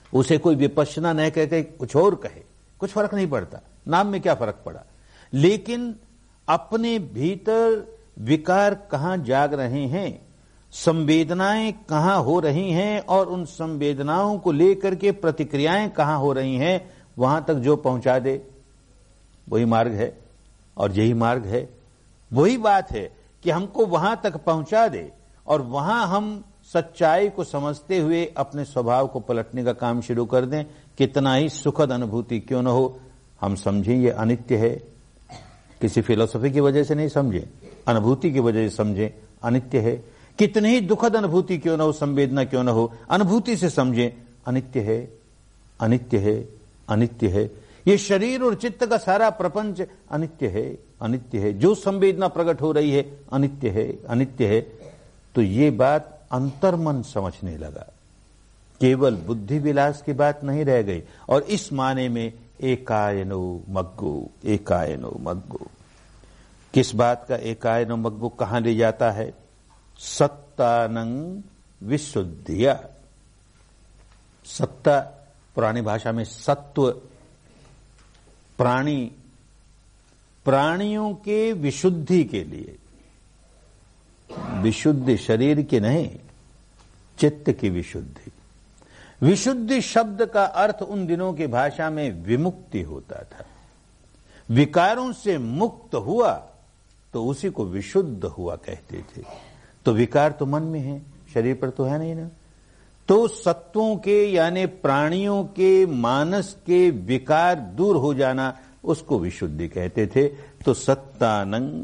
उसे कोई विपश्यना न कह के कुछ और कहे, कुछ फर्क नहीं पड़ता, नाम में क्या फर्क पड़ा। लेकिन अपने भीतर विकार कहां जाग रहे हैं, संवेदनाएं कहां हो रही हैं और उन संवेदनाओं को लेकर के प्रतिक्रियाएं कहां हो रही हैं, वहां तक जो पहुंचा दे वही मार्ग है। और यही मार्ग है, वही बात है कि हमको वहां तक पहुंचा दे और वहां हम सच्चाई को समझते हुए अपने स्वभाव को पलटने का काम शुरू कर दें। कितना ही सुखद अनुभूति क्यों न हो, हम समझें ये अनित्य है, किसी फिलॉसफी की वजह से नहीं समझें, अनुभूति की वजह से समझें अनित्य है। कितनी ही दुखद अनुभूति क्यों न हो, संवेदना क्यों न हो, अनुभूति से समझें अनित्य है, अनित्य है, अनित्य है। ये शरीर और चित्त का सारा प्रपंच अनित्य है, अनित्य है। जो संवेदना प्रकट हो रही है अनित्य है, अनित्य है। तो ये बात अंतर्मन समझने लगा, केवल बुद्धि विलास की बात नहीं रह गई। और इस माने में एकायनो मग्गो, एकायनो मग्गो, किस बात का एकायनो मग्गो कहां ले जाता है? सत्तानं विशुद्धिया। सत्ता पुरानी भाषा में सत्व, प्राणी, प्राणियों के विशुद्धि के लिए, विशुद्धि शरीर की नहीं, चित्त की विशुद्धि। विशुद्धि शब्द का अर्थ उन दिनों की भाषा में विमुक्ति होता था। विकारों से मुक्त हुआ तो उसी को विशुद्ध हुआ कहते थे। तो विकार तो मन में है, शरीर पर तो है नहीं ना। तो सत्वों के यानी प्राणियों के मानस के विकार दूर हो जाना, उसको विशुद्धि कहते थे। तो सत्तानं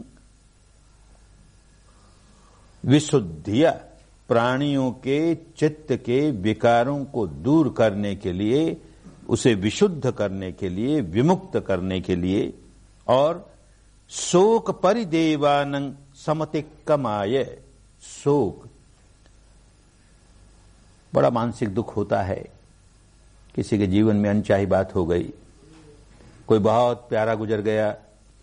विशुद्धिया, प्राणियों के चित्त के विकारों को दूर करने के लिए, उसे विशुद्ध करने के लिए, विमुक्त करने के लिए, और शोक परिदेवानं समतिक्कमाय। शोक, बड़ा मानसिक दुख होता है, किसी के जीवन में अनचाही बात हो गई, कोई बहुत प्यारा गुजर गया,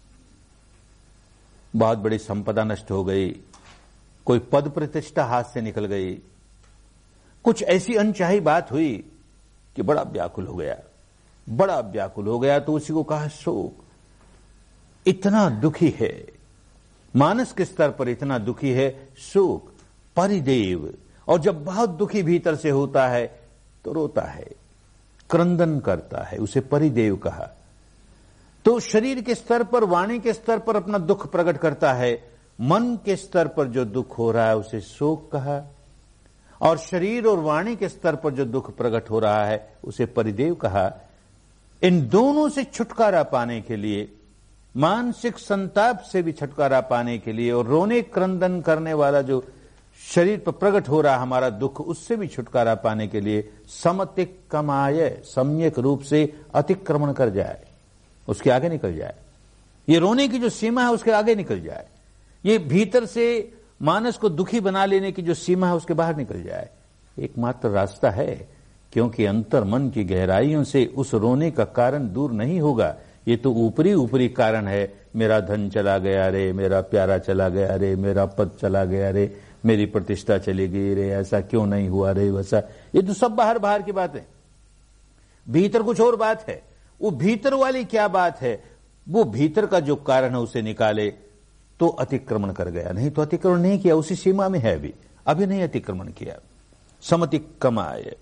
बहुत बड़ी संपदा नष्ट हो गई, कोई पद प्रतिष्ठा हाथ से निकल गई, कुछ ऐसी अनचाही बात हुई कि बड़ा व्याकुल हो गया, बड़ा व्याकुल हो गया। तो उसी को कहा शोक। इतना दुखी है, मानस के स्तर पर इतना दुखी है, शोक परिदेव। और जब बहुत दुखी भीतर से होता है तो रोता है, क्रंदन करता है, उसे परिदेव कहा। तो शरीर के स्तर पर, वाणी के स्तर पर अपना दुख प्रकट करता है, मन के स्तर पर जो दुख हो रहा है उसे शोक कहा, और शरीर और वाणी के स्तर पर जो दुख प्रकट हो रहा है उसे परिदेव कहा। इन दोनों से छुटकारा पाने के लिए, मानसिक संताप से भी छुटकारा पाने के लिए, और रोने क्रंदन करने वाला जो शरीर पर प्रकट हो रहा हमारा दुख, उससे भी छुटकारा पाने के लिए समतिक्कमाय, सम्यक रूप से अतिक्रमण कर जाए, उसके आगे निकल जाए। ये रोने की जो सीमा है उसके आगे निकल जाए, ये भीतर से मानस को दुखी बना लेने की जो सीमा है उसके बाहर निकल जाए। एकमात्र रास्ता है, क्योंकि अंतर मन की गहराइयों से उस रोने का कारण दूर नहीं होगा। ये तो ऊपरी ऊपरी कारण है, मेरा धन चला गया रे, मेरा प्यारा चला गया रे, मेरा पद चला गया रे, मेरी प्रतिष्ठा चली गई रे, ऐसा क्यों नहीं हुआ रे, वैसा। ये तो सब बाहर बाहर की बात है, भीतर कुछ और बात है। वो भीतर वाली क्या बात है, वो भीतर का जो कारण है उसे निकाले तो अतिक्रमण कर गया, नहीं तो अतिक्रमण नहीं किया, उसी सीमा में है अभी, अभी नहीं अतिक्रमण किया। समतिक्कमाय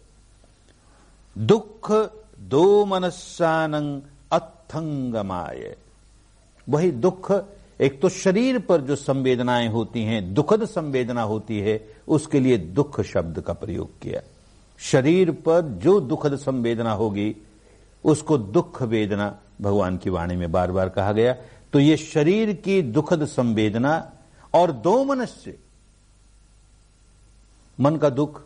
दुख दो मनस्सानं अत्थंगमाय। वही दुख, एक तो शरीर पर जो संवेदनाएं होती हैं, दुखद संवेदना होती है, उसके लिए दुख शब्द का प्रयोग किया। शरीर पर जो दुखद संवेदना होगी उसको दुख वेदना भगवान की वाणी में बार बार कहा गया। तो ये शरीर की दुखद संवेदना और दो मनस्य, मन का दुख,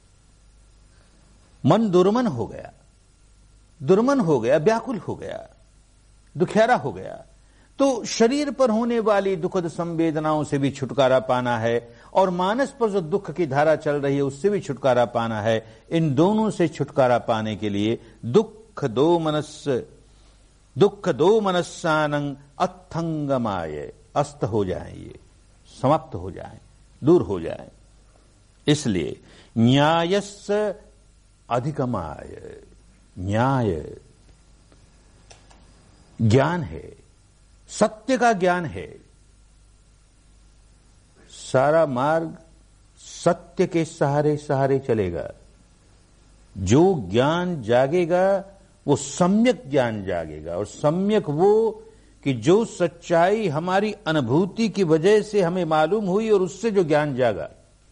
मन दुर्मन हो गया, दुर्मन हो गया, व्याकुल हो गया, दुखियारा हो गया। तो शरीर पर होने वाली दुखद संवेदनाओं से भी छुटकारा पाना है, और मानस पर जो दुख की धारा चल रही है उससे भी छुटकारा पाना है। इन दोनों से छुटकारा पाने के लिए दुख दो मनस दुख दो मनस्सानं अत्थंगमाय, अस्त हो जाए, ये समाप्त हो जाए, दूर हो जाए। इसलिए न्यायस्य अधिगमाय, न्याय, ज्ञान है, सत्य का ज्ञान है। सारा मार्ग सत्य के सहारे सहारे चलेगा। जो ज्ञान जागेगा वो सम्यक ज्ञान जागेगा, और सम्यक वो कि जो सच्चाई हमारी अनुभूति की वजह से हमें मालूम हुई और उससे जो ज्ञान जागा,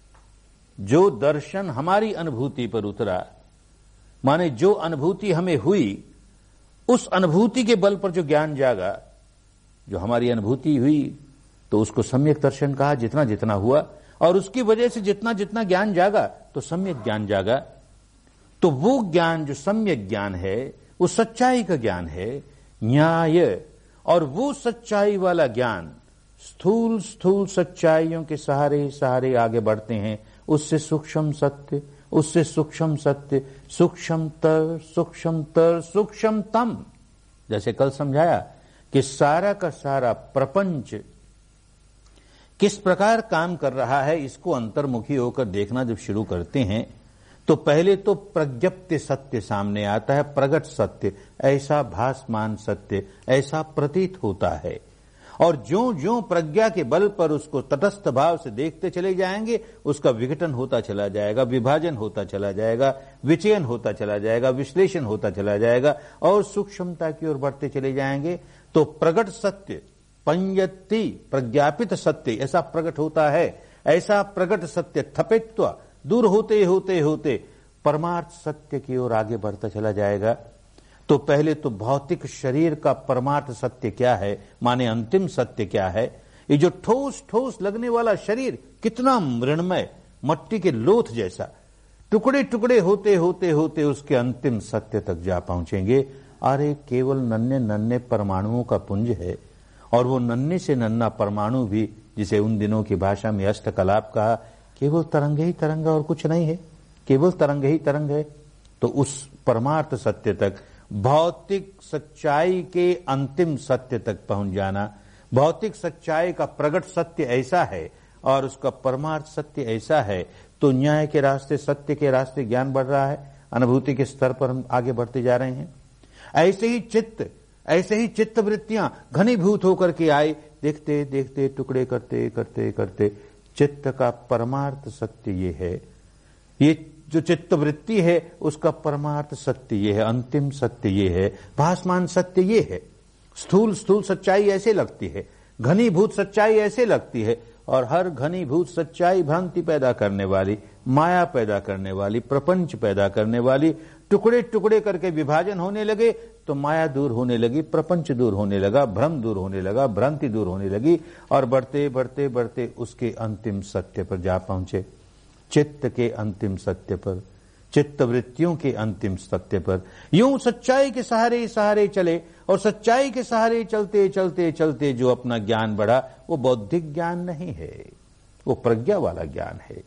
जो दर्शन हमारी अनुभूति पर उतरा, माने जो अनुभूति हमें हुई उस अनुभूति के बल पर जो ज्ञान जागा, जो हमारी अनुभूति हुई तो उसको सम्यक दर्शन कहा, जितना जितना हुआ, और उसकी वजह से जितना जितना ज्ञान जागा तो सम्यक ज्ञान जागा। तो वो ज्ञान जो सम्यक ज्ञान है वो सच्चाई का ज्ञान है, न्याय। और वो सच्चाई वाला ज्ञान स्थूल स्थूल सच्चाइयों के सहारे सहारे आगे बढ़ते हैं। उससे सूक्ष्म सत्य, उससे सूक्ष्म सत्य, सूक्ष्मतर सूक्ष्मतर सूक्ष्मतम। जैसे कल समझाया कि सारा का सारा प्रपंच किस प्रकार काम कर रहा है, इसको अंतर्मुखी होकर देखना जब शुरू करते हैं तो पहले तो प्रज्ञप्ति सत्य सामने आता है, प्रगट सत्य, ऐसा भासमान सत्य, ऐसा प्रतीत होता है। और ज्यों ज्यों प्रज्ञा के बल पर उसको तटस्थ भाव से देखते चले जाएंगे, उसका विघटन होता चला जाएगा, विभाजन होता चला जाएगा, विचयन होता चला जाएगा, विश्लेषण होता चला जाएगा, और सूक्ष्मता की ओर बढ़ते चले जाएंगे। तो प्रगट सत्य, पंयति प्रज्ञापित सत्य, ऐसा प्रकट होता है। ऐसा प्रगट सत्य थपित्व दूर होते होते होते परमार्थ सत्य की ओर आगे बढ़ता चला जाएगा। तो पहले तो भौतिक शरीर का परमार्थ सत्य क्या है, माने अंतिम सत्य क्या है। ये जो ठोस ठोस लगने वाला शरीर कितना मृण्मय, मट्टी के लोथ जैसा, टुकड़े टुकड़े होते होते होते उसके अंतिम सत्य तक जा पहुंचेंगे। अरे केवल नन्हे नन्हे परमाणुओं का पुंज है, और वो नन्हे से नन्हा परमाणु भी, जिसे उन दिनों की भाषा में अष्टकलाप कहा, केवल तरंग ही तरंग और कुछ नहीं है, केवल तरंग ही तरंग है। तो उस परमार्थ सत्य तक, भौतिक सच्चाई के अंतिम सत्य तक पहुंच जाना, भौतिक सच्चाई का प्रगट सत्य ऐसा है और उसका परमार्थ सत्य ऐसा है, तो न्याय के रास्ते, सत्य के रास्ते ज्ञान बढ़ रहा है, अनुभूति के स्तर पर हम आगे बढ़ते जा रहे हैं। ऐसे ही चित्त, ऐसे ही चित्त वृत्तियां घनीभूत होकर के आए, देखते देखते टुकड़े करते करते करते चित्त का परमार्थ सत्य ये है। ये जो चित्त वृत्ति है उसका परमार्थ सत्य ये है, अंतिम सत्य ये है, भासमान सत्य ये है। स्थूल स्थूल सच्चाई ऐसे लगती है, घनीभूत सच्चाई ऐसे लगती है, और हर घनीभूत सच्चाई भ्रांति पैदा करने वाली, माया पैदा करने वाली, प्रपंच पैदा करने वाली। टुकड़े टुकड़े करके विभाजन होने लगे तो माया दूर होने लगी, प्रपंच दूर होने लगा, भ्रम दूर होने लगा, भ्रांति दूर होने लगी, और बढ़ते बढ़ते बढ़ते उसके अंतिम सत्य पर जा पहुंचे, चित्त के अंतिम सत्य पर, चित्त वृत्तियों के अंतिम सत्य पर। यूं सच्चाई के सहारे सहारे चले, और सच्चाई के सहारे चलते चलते चलते जो अपना ज्ञान बढ़ा, वो बौद्धिक ज्ञान नहीं है, वो प्रज्ञा वाला ज्ञान है,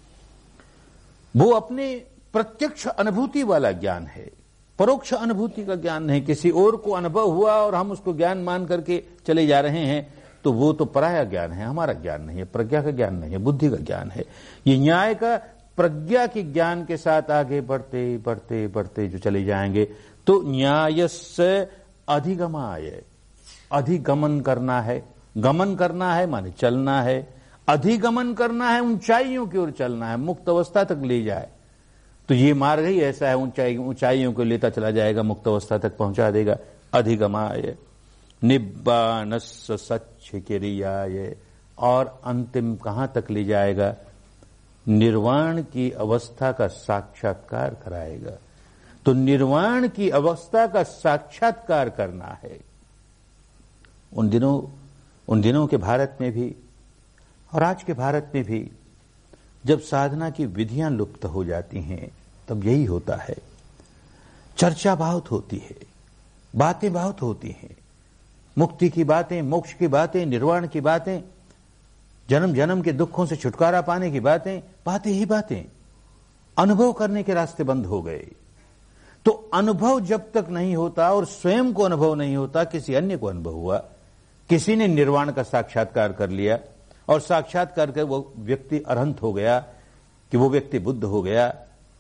वो अपने प्रत्यक्ष अनुभूति वाला ज्ञान है, परोक्ष अनुभूति का ज्ञान नहीं। किसी और को अनुभव हुआ और हम उसको ज्ञान मान करके चले जा रहे हैं, तो वो तो पराया ज्ञान है, हमारा ज्ञान नहीं है, प्रज्ञा का ज्ञान नहीं है, बुद्धि का ज्ञान है। ये न्याय का प्रज्ञा के ज्ञान के साथ आगे बढ़ते बढ़ते बढ़ते जो चले जाएंगे, तो न्यायस्य अधिगमाय, अधिगमन करना है, गमन करना है माने चलना है, अधिगमन करना है, ऊंचाइयों की ओर चलना है, मुक्त अवस्था तक ले जाए। तो ये मार्ग ही ऐसा है, ऊंचाई ऊंचाइयों को लेता चला जाएगा, मुक्त अवस्था तक पहुंचा देगा। अधिगमाय निब्बानस्य सच्च क्रियाय, और अंतिम कहां तक ले जाएगा, निर्वाण की अवस्था का साक्षात्कार कराएगा। तो निर्वाण की अवस्था का साक्षात्कार करना है। उन दिनों उन दिनों के भारत में भी और आज के भारत में भी जब साधना की विधियां लुप्त हो जाती हैं, तब यही होता है, चर्चा बहुत होती है, बातें बहुत होती हैं, मुक्ति की बातें, मोक्ष की बातें, निर्वाण की बातें, जन्म जन्म के दुखों से छुटकारा पाने की बातें, बातें ही बातें। अनुभव करने के रास्ते बंद हो गए। तो अनुभव जब तक नहीं होता और स्वयं को अनुभव नहीं होता, किसी अन्य को अनुभव हुआ, किसी ने निर्वाण का साक्षात्कार कर लिया और साक्षात्कार कर वो व्यक्ति अरहंत हो गया, कि वो व्यक्ति बुद्ध हो गया,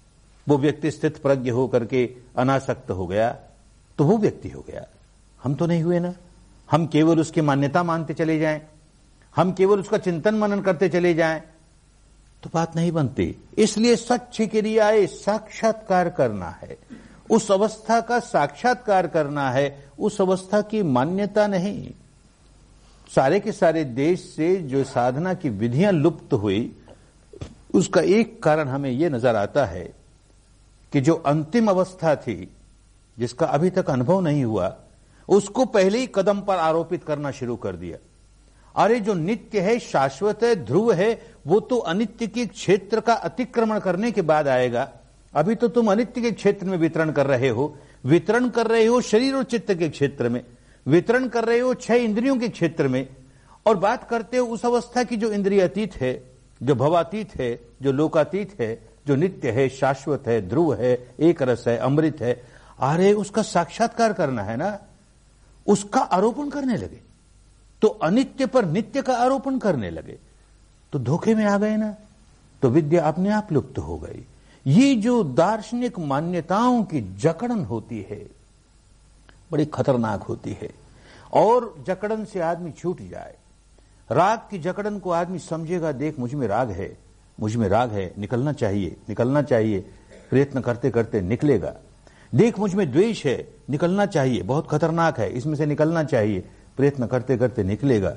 वो व्यक्ति स्थित प्रज्ञ हो करके अनासक्त हो गया तो वो व्यक्ति हो गया। हम तो नहीं हुए ना। हम केवल उसकी मान्यता मानते चले जाएं, हम केवल उसका चिंतन मनन करते चले जाएं तो बात नहीं बनती। इसलिए सच्ची क्रियाएं साक्षात्कार करना है, उस अवस्था का साक्षात्कार करना है, उस अवस्था की मान्यता नहीं। सारे के सारे देश से जो साधना की विधियां लुप्त हुई उसका एक कारण हमें यह नजर आता है कि जो अंतिम अवस्था थी जिसका अभी तक अनुभव नहीं हुआ उसको पहले ही कदम पर आरोपित करना शुरू कर दिया। अरे जो नित्य है, शाश्वत है, ध्रुव है, वो तो अनित्य के क्षेत्र का अतिक्रमण करने के बाद आएगा। अभी तो तुम अनित्य के क्षेत्र में वितरण कर रहे हो, वितरण कर रहे हो शरीर और चित्त के क्षेत्र में, वितरण कर रहे हो छह इंद्रियों के क्षेत्र में, और बात करते हो उस अवस्था की जो इंद्रिय अतीत है, जो भवातीत है, जो लोकातीत है, जो नित्य है, शाश्वत है, ध्रुव है, एक रस है, अमृत है। अरे उसका साक्षात्कार करना है ना, उसका आरोपण करने लगे तो अनित्य पर नित्य का आरोपण करने लगे तो धोखे में आ गए ना, तो विद्या अपने आप लुप्त हो गई। ये जो दार्शनिक मान्यताओं की जकड़न होती है बड़ी खतरनाक होती है, और जकड़न से आदमी छूट जाए। राग की जकड़न को आदमी समझेगा, देख मुझ में राग है, मुझ में राग है, निकलना चाहिए, निकलना चाहिए, प्रयत्न करते करते निकलेगा। देख मुझ में द्वेष है, निकलना चाहिए, बहुत खतरनाक है, इसमें से निकलना चाहिए, प्रयत्न करते करते निकलेगा।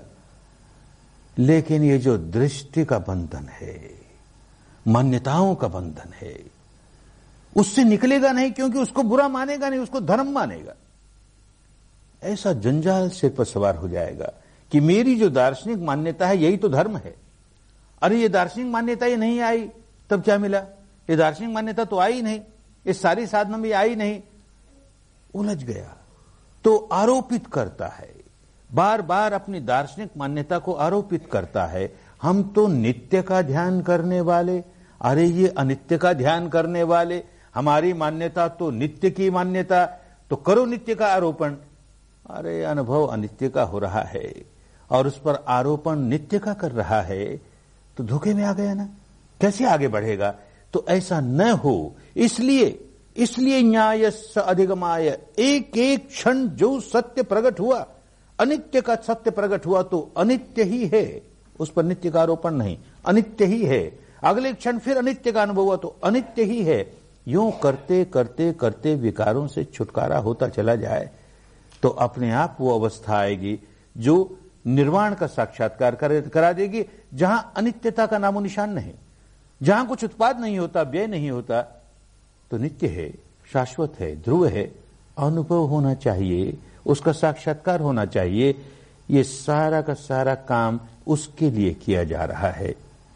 लेकिन ये जो दृष्टि का बंधन है, मान्यताओं का बंधन है, उससे निकलेगा नहीं, क्योंकि उसको बुरा मानेगा नहीं, उसको धर्म मानेगा। ऐसा जंजाल सिर पर सवार हो जाएगा कि मेरी जो दार्शनिक मान्यता है यही तो धर्म है। अरे ये दार्शनिक मान्यता ये नहीं आई तब क्या मिला, ये दार्शनिक मान्यता तो आई नहीं, इस सारी साधना में आई नहीं, उलझ गया। तो आरोपित करता है, बार बार अपनी दार्शनिक मान्यता को आरोपित करता है। हम तो नित्य का ध्यान करने वाले, अरे ये अनित्य का ध्यान करने वाले, हमारी मान्यता तो नित्य की मान्यता, तो करो नित्य का आरोपण। अरे अनुभव अनित्य का हो रहा है और उस पर आरोपण नित्य का कर रहा है तो धोखे में आ गया ना, कैसे आगे बढ़ेगा। तो ऐसा न हो, इसलिए इसलिए न्यायस्य अधिगमाय, एक एक क्षण जो सत्य प्रकट हुआ, अनित्य का सत्य प्रकट हुआ तो अनित्य ही है, उस पर नित्य का आरोपण नहीं, अनित्य ही है। अगले क्षण फिर अनित्य का अनुभव हुआ तो अनित्य ही है। यूं करते करते करते विकारों से छुटकारा होता चला जाए तो अपने आप वो अवस्था आएगी जो निर्वाण का साक्षात्कार करा देगी, जहां अनित्यता का नामो निशान नहीं, जहां कुछ उत्पाद नहीं होता, व्यय नहीं होता, तो नित्य है, शाश्वत है, ध्रुव है, अनुभव होना चाहिए, उसका साक्षात्कार होना चाहिए। ये सारा का सारा काम उसके लिए किया जा रहा है।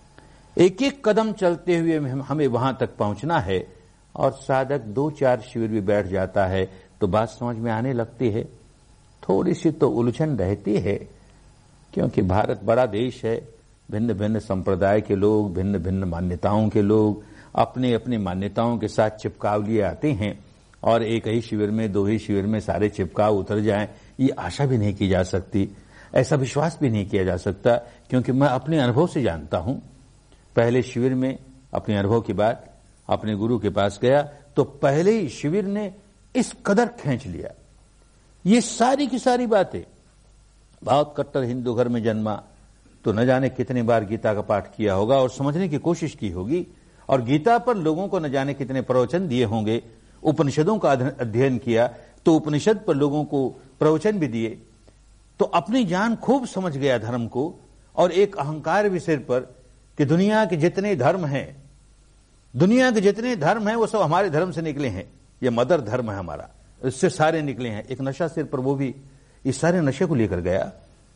एक एक कदम चलते हुए हमें वहां तक पहुंचना है, और साधक दो चार शिविर भी बैठ जाता है तो बात समझ में आने लगती है। थोड़ी सी तो उलझन रहती है, क्योंकि भारत बड़ा देश है, भिन्न भिन्न संप्रदाय के लोग, भिन्न भिन्न मान्यताओं के लोग अपने अपनी मान्यताओं के साथ चिपकाव लिए आते हैं, और एक ही शिविर में, दो ही शिविर में सारे चिपकाव उतर जाएं, ये आशा भी नहीं की जा सकती, ऐसा विश्वास भी नहीं किया जा सकता। क्योंकि मैं अपने अनुभव से जानता हूं, पहले शिविर में अपने अनुभव की बात, अपने गुरु के पास गया तो पहले ही शिविर ने इस कदर खींच लिया। ये सारी की सारी बातें, बहुत कट्टर हिंदू घर में जन्मा तो न जाने कितने बार गीता का पाठ किया होगा और समझने की कोशिश की होगी, और गीता पर लोगों को न जाने कितने प्रवचन दिए होंगे। उपनिषदों का अध्ययन किया तो उपनिषद पर लोगों को प्रवचन भी दिए, तो अपनी जान खूब समझ गया धर्म को, और एक अहंकार भी सिर पर कि दुनिया के जितने धर्म हैं, दुनिया के जितने धर्म हैं वो सब हमारे धर्म से निकले हैं, ये मदर धर्म है हमारा, इससे सारे निकले हैं। एक नशा सिर पर, वो भी इस सारे नशे को लेकर गया।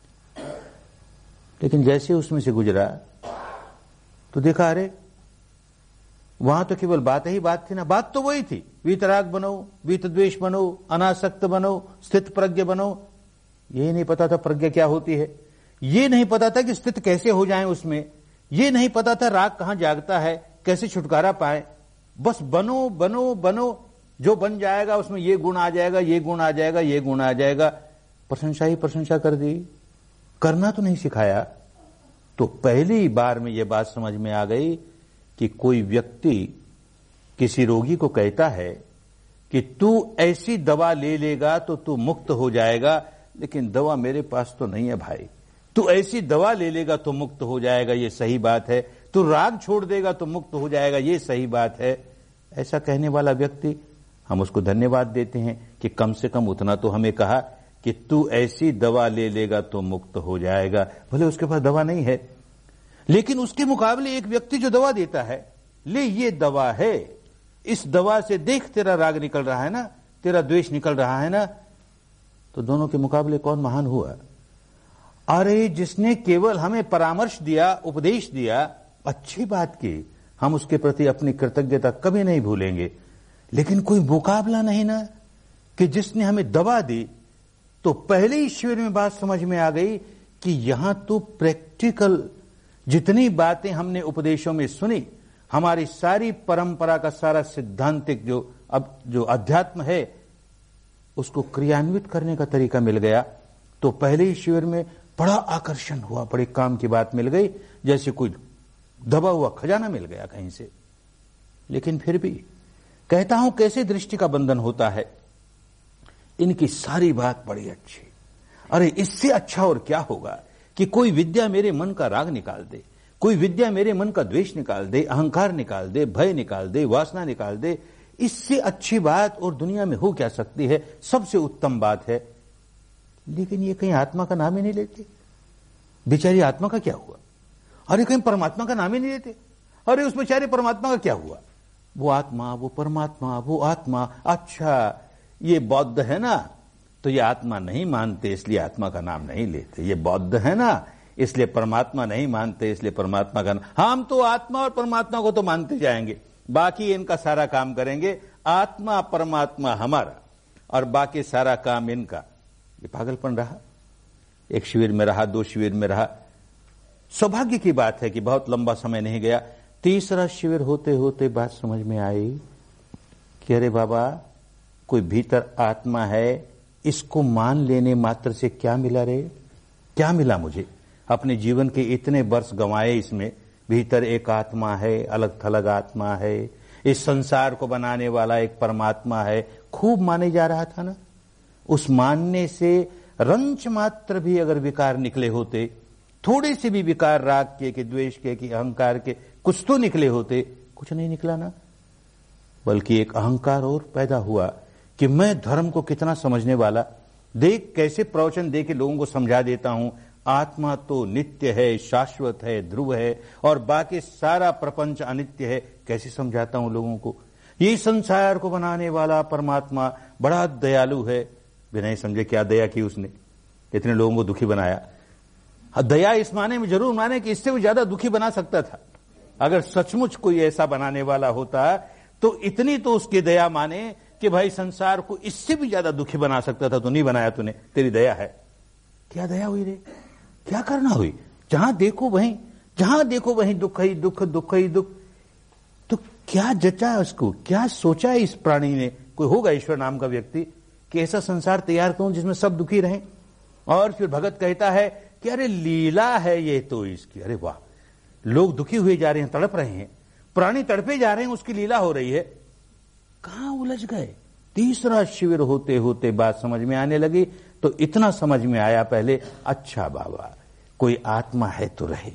लेकिन जैसे उसमें से गुजरा तो देखा, अरे वहां तो केवल बात ही बात थी ना, बात तो वही थी, वीतराग बनो, वीत द्वेष बनो, अनासक्त बनो, स्थित प्रज्ञ बनो। ये नहीं पता था प्रज्ञा क्या होती है, ये नहीं पता था कि स्थित कैसे हो जाएं उसमें, ये नहीं पता था राग कहां जागता है, कैसे छुटकारा पाए। बस बनो बनो बनो, जो बन जाएगा उसमें ये गुण आ जाएगा, ये गुण आ जाएगा, ये गुण आ जाएगा, प्रशंसा ही प्रशंसा कर दी, करना तो नहीं सिखाया। तो पहली बार में यह बात समझ में आ गई कि कोई व्यक्ति किसी रोगी को कहता है कि तू ऐसी दवा ले लेगा तो तू मुक्त हो जाएगा, लेकिन दवा मेरे पास तो नहीं है भाई। तू ऐसी दवा ले लेगा तो मुक्त हो जाएगा, ये सही बात है। तू राग छोड़ देगा तो मुक्त हो जाएगा, ये सही बात है। ऐसा कहने वाला व्यक्ति, हम उसको धन्यवाद देते हैं कि कम से कम उतना तो हमें कहा कि तू ऐसी दवा ले लेगा तो मुक्त हो जाएगा। भले उसके पास दवा नहीं है, लेकिन उसके मुकाबले एक व्यक्ति जो दवा देता है, ले ये दवा है, इस दवा से देख तेरा राग निकल रहा है ना, तेरा द्वेष निकल रहा है ना, तो दोनों के मुकाबले कौन महान हुआ? अरे जिसने केवल हमें परामर्श दिया, उपदेश दिया, अच्छी बात की, हम उसके प्रति अपनी कृतज्ञता कभी नहीं भूलेंगे, लेकिन कोई मुकाबला नहीं ना कि जिसने हमें दवा दी। तो पहले ही शिविर में बात समझ में आ गई कि यहां तो प्रैक्टिकल जितनी बातें हमने उपदेशों में सुनी, हमारी सारी परंपरा का सारा सिद्धांतिक जो अब जो अध्यात्म है, उसको क्रियान्वित करने का तरीका मिल गया। तो पहले ही शिविर में बड़ा आकर्षण हुआ, बड़े काम की बात मिल गई, जैसे कोई दबा हुआ खजाना मिल गया कहीं से। लेकिन फिर भी कहता हूं कैसे दृष्टि का बंधन होता है। इनकी सारी बात बड़ी अच्छी। अरे इससे अच्छा और क्या होगा कि कोई विद्या मेरे मन का राग निकाल दे, कोई विद्या मेरे मन का द्वेष निकाल दे, अहंकार निकाल दे, भय निकाल दे, वासना निकाल दे। इससे अच्छी बात और दुनिया में हो क्या सकती है? सबसे उत्तम बात है। लेकिन ये कहीं आत्मा का नाम ही नहीं लेते। बेचारी आत्मा का क्या हुआ? अरे कहीं परमात्मा का नाम ही नहीं लेते। अरे उस बेचारे परमात्मा का क्या हुआ? वो आत्मा, वो परमात्मा, वो आत्मा। अच्छा, ये बौद्ध है ना, तो ये आत्मा नहीं मानते, इसलिए आत्मा का नाम नहीं लेते। ये बौद्ध है ना, इसलिए परमात्मा नहीं मानते, इसलिए परमात्मा का नाम। हम तो आत्मा और परमात्मा को तो मानते जाएंगे, बाकी इनका सारा काम करेंगे। आत्मा परमात्मा हमारा और बाकी सारा काम इनका। ये पागलपन रहा। एक शिविर में रहा, दो शिविर में रहा। सौभाग्य की बात है कि बहुत लंबा समय नहीं गया, तीसरा शिविर होते होते बात समझ में आई कि अरे बाबा, कोई भीतर आत्मा है, इसको मान लेने मात्र से क्या मिला रे? क्या मिला मुझे? अपने जीवन के इतने वर्ष गंवाए इसमें। भीतर एक आत्मा है, अलग थलग आत्मा है, इस संसार को बनाने वाला एक परमात्मा है, खूब माने जा रहा था ना। उस मानने से रंच मात्र भी अगर विकार निकले होते, थोड़े से भी विकार राग के, कि द्वेष के, कि अहंकार के, कुछ तो निकले होते। कुछ नहीं निकला ना, बल्कि एक अहंकार और पैदा हुआ कि मैं धर्म को कितना समझने वाला। देख कैसे प्रवचन दे के लोगों को समझा देता हूं, आत्मा तो नित्य है, शाश्वत है, ध्रुव है, और बाकी सारा प्रपंच अनित्य है। कैसे समझाता हूं लोगों को। ये संसार को बनाने वाला परमात्मा बड़ा दयालु है। बिना समझे क्या दया की उसने, इतने लोगों को दुखी बनाया। दया इस माने में जरूर माने कि इससे भी ज्यादा दुखी बना सकता था। अगर सचमुच कोई ऐसा बनाने वाला होता तो इतनी तो उसकी दया माने कि भाई संसार को इससे भी ज्यादा दुखी बना सकता था, तो नहीं बनाया तूने, तेरी दया है। क्या दया हुई रे? क्या करना हुई? जहां देखो वहीं, जहां देखो वहीं दुख ही दुख, दुख ही दुख। तो क्या जचा उसको, क्या सोचा इस प्राणी ने? कोई होगा ईश्वर नाम का व्यक्ति कि ऐसा संसार तैयार करूं जिसमें सब दुखी रहें। और फिर भगत कहता है कि अरे लीला है ये तो इसकी। अरे वाह, लोग दुखी हुए जा रहे हैं, तड़प रहे हैं, प्राणी तड़पे जा रहे हैं, उसकी लीला हो रही है। कहां उलझ गए? तीसरा शिविर होते होते बात समझ में आने लगी। तो इतना समझ में आया पहले, अच्छा बाबा, कोई आत्मा है तो रहे,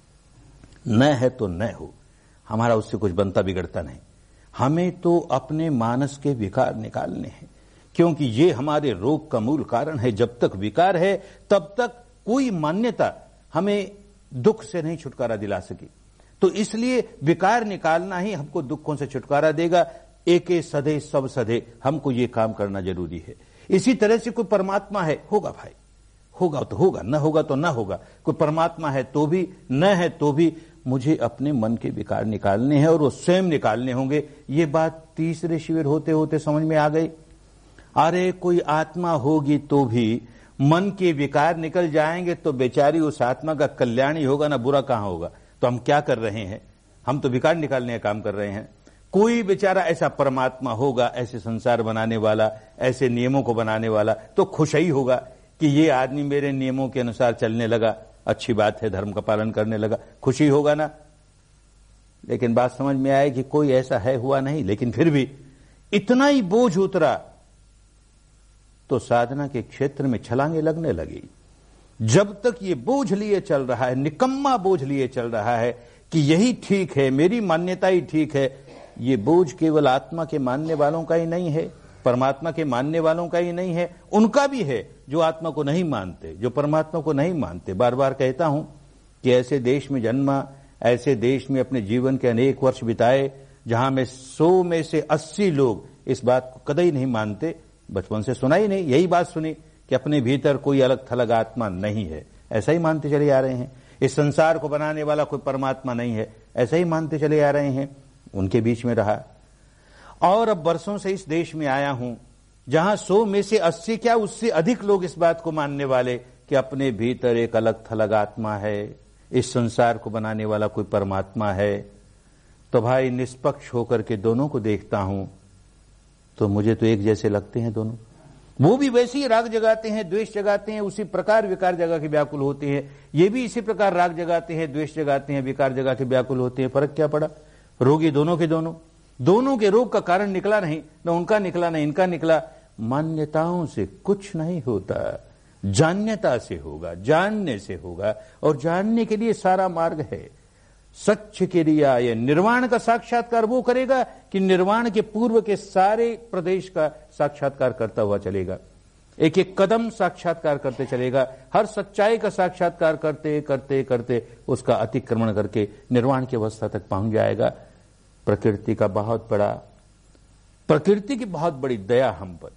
न है तो न हो, हमारा उससे कुछ बनता बिगड़ता नहीं। हमें तो अपने मानस के विकार निकालने हैं, क्योंकि ये हमारे रोग का मूल कारण है। जब तक विकार है तब तक कोई मान्यता हमें दुख से नहीं छुटकारा दिला सकी। तो इसलिए विकार निकालना ही हमको दुखों से छुटकारा देगा। एके सधे सब सधे, हमको ये काम करना जरूरी है। इसी तरह से कोई परमात्मा है, होगा भाई, होगा तो होगा, न होगा तो न होगा। कोई परमात्मा है तो भी, न है तो भी, मुझे अपने मन के विकार निकालने हैं और वो स्वयं निकालने होंगे। ये बात तीसरे शिविर होते होते समझ में आ गई। अरे कोई आत्मा होगी तो भी मन के विकार निकल जाएंगे तो बेचारी उस आत्मा का कल्याण ही होगा ना, बुरा कहां होगा। तो हम क्या कर रहे हैं? हम तो विकार निकालने का काम कर रहे हैं। कोई बेचारा ऐसा परमात्मा होगा, ऐसे संसार बनाने वाला, ऐसे नियमों को बनाने वाला, तो खुश ही होगा कि ये आदमी मेरे नियमों के अनुसार चलने लगा, अच्छी बात है, धर्म का पालन करने लगा, खुशी होगा ना। लेकिन बात समझ में आए कि कोई ऐसा है हुआ नहीं। लेकिन फिर भी इतना ही बोझ उतरा तो साधना के क्षेत्र में छलांगे लगने लगी। जब तक ये बोझ लिए चल रहा है, निकम्मा बोझ लिए चल रहा है कि यही ठीक है, मेरी मान्यता ही ठीक है, ये बोझ केवल आत्मा के मानने वालों का ही नहीं है, परमात्मा के मानने वालों का ही नहीं है, उनका भी है जो आत्मा को नहीं मानते, जो परमात्मा को नहीं मानते। बार बार कहता हूं कि ऐसे देश में जन्मा, ऐसे देश में अपने जीवन के अनेक वर्ष बिताए जहां में सौ में से अस्सी लोग इस बात को कतई नहीं मानते। बचपन से सुना ही नहीं, यही बात सुनी कि अपने भीतर कोई अलग थलग आत्मा नहीं है, ऐसा ही मानते चले आ रहे हैं। इस संसार को बनाने वाला कोई परमात्मा नहीं है, ऐसा ही मानते चले आ रहे हैं। उनके बीच में रहा और अब वर्षों से इस देश में आया हूं जहां सौ में से अस्सी क्या उससे अधिक लोग इस बात को मानने वाले कि अपने भीतर एक अलग थलग आत्मा है, इस संसार को बनाने वाला कोई परमात्मा है। तो भाई निष्पक्ष होकर के दोनों को देखता हूं तो मुझे तो एक जैसे लगते हैं दोनों। वो भी वैसे ही राग जगाते हैं, द्वेष जगाते हैं, उसी प्रकार विकार जगा के व्याकुल होते हैं। ये भी इसी प्रकार राग जगाते हैं, द्वेष जगाते हैं, विकार जगा के व्याकुल होते हैं। फर्क क्या पड़ा? रोगी दोनों के दोनों, दोनों के रोग का कारण निकला नहीं, न उनका निकला न इनका निकला। मान्यताओं से कुछ नहीं होता, जान्यता से होगा, जानने से होगा। और जानने के लिए सारा मार्ग है। सच्च क्रिया, ये निर्वाण का साक्षात्कार वो करेगा कि निर्वाण के पूर्व के सारे प्रदेश का साक्षात्कार करता हुआ चलेगा, एक एक कदम साक्षात्कार करते चलेगा, हर सच्चाई का साक्षात्कार करते करते करते उसका अतिक्रमण करके निर्वाण की अवस्था तक पहुंच जाएगा। प्रकृति का बहुत बड़ा, प्रकृति की बहुत बड़ी दया हम पर।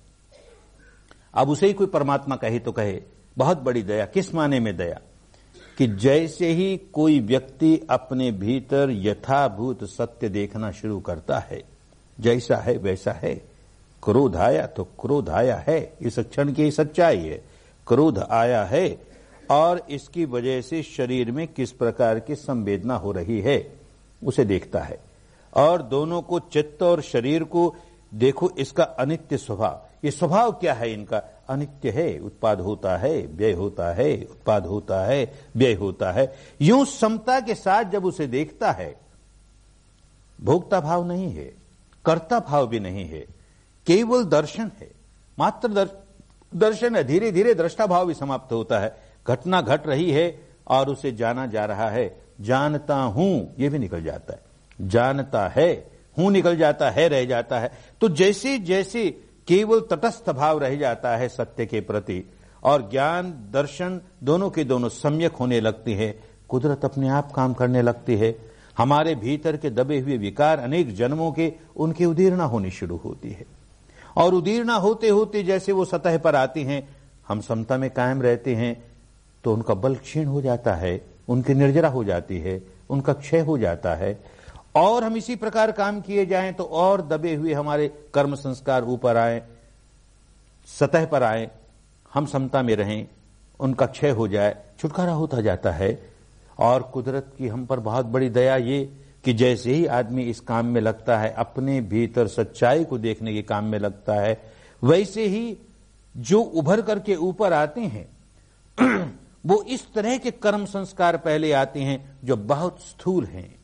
अब उसे ही कोई परमात्मा कहे तो कहे बहुत बड़ी दया। किस माने में दया? कि जैसे ही कोई व्यक्ति अपने भीतर यथाभूत सत्य देखना शुरू करता है, जैसा है वैसा है। क्रोध आया तो क्रोध आया है, इस क्षण की सच्चाई है। क्रोध आया है और इसकी वजह से शरीर में किस प्रकार की संवेदना हो रही है उसे देखता है। और दोनों को, चित्त और शरीर को देखो, इसका अनित्य स्वभाव। ये स्वभाव क्या है इनका? अनित्य है, उत्पाद होता है, व्यय होता है, उत्पाद होता है, व्यय होता है। यूं समता के साथ जब उसे देखता है, भोक्ता भाव नहीं है, कर्ता भाव भी नहीं है, केवल दर्शन है, मात्र दर, दर्शन है। धीरे धीरे दृष्टा भाव भी समाप्त होता है। घटना घट रही है और उसे जाना जा रहा है। जानता हूं ये भी निकल जाता है, जानता है हूं निकल जाता है, रह जाता है। तो जैसे जैसे केवल तटस्थ भाव रह जाता है सत्य के प्रति और ज्ञान दर्शन दोनों के दोनों सम्यक होने लगती है, कुदरत अपने आप काम करने लगती है। हमारे भीतर के दबे हुए विकार अनेक जन्मों के, उनकी उदीर्णा होनी शुरू होती है। और उदीर्णा होते होते जैसे वो सतह पर आती हैं, हम समता में कायम रहते हैं, तो उनका बल क्षीण हो जाता है, उनकी निर्जरा हो जाती है, उनका क्षय हो जाता है। और हम इसी प्रकार काम किए जाएं तो और दबे हुए हमारे कर्म संस्कार ऊपर आए, सतह पर आए, हम समता में रहें, उनका क्षय हो जाए, छुटकारा होता जाता है। और कुदरत की हम पर बहुत बड़ी दया ये कि जैसे ही आदमी इस काम में लगता है, अपने भीतर सच्चाई को देखने के काम में लगता है, वैसे ही जो उभर करके ऊपर आते हैं वो इस तरह के कर्म संस्कार पहले आते हैं जो बहुत स्थूल हैं,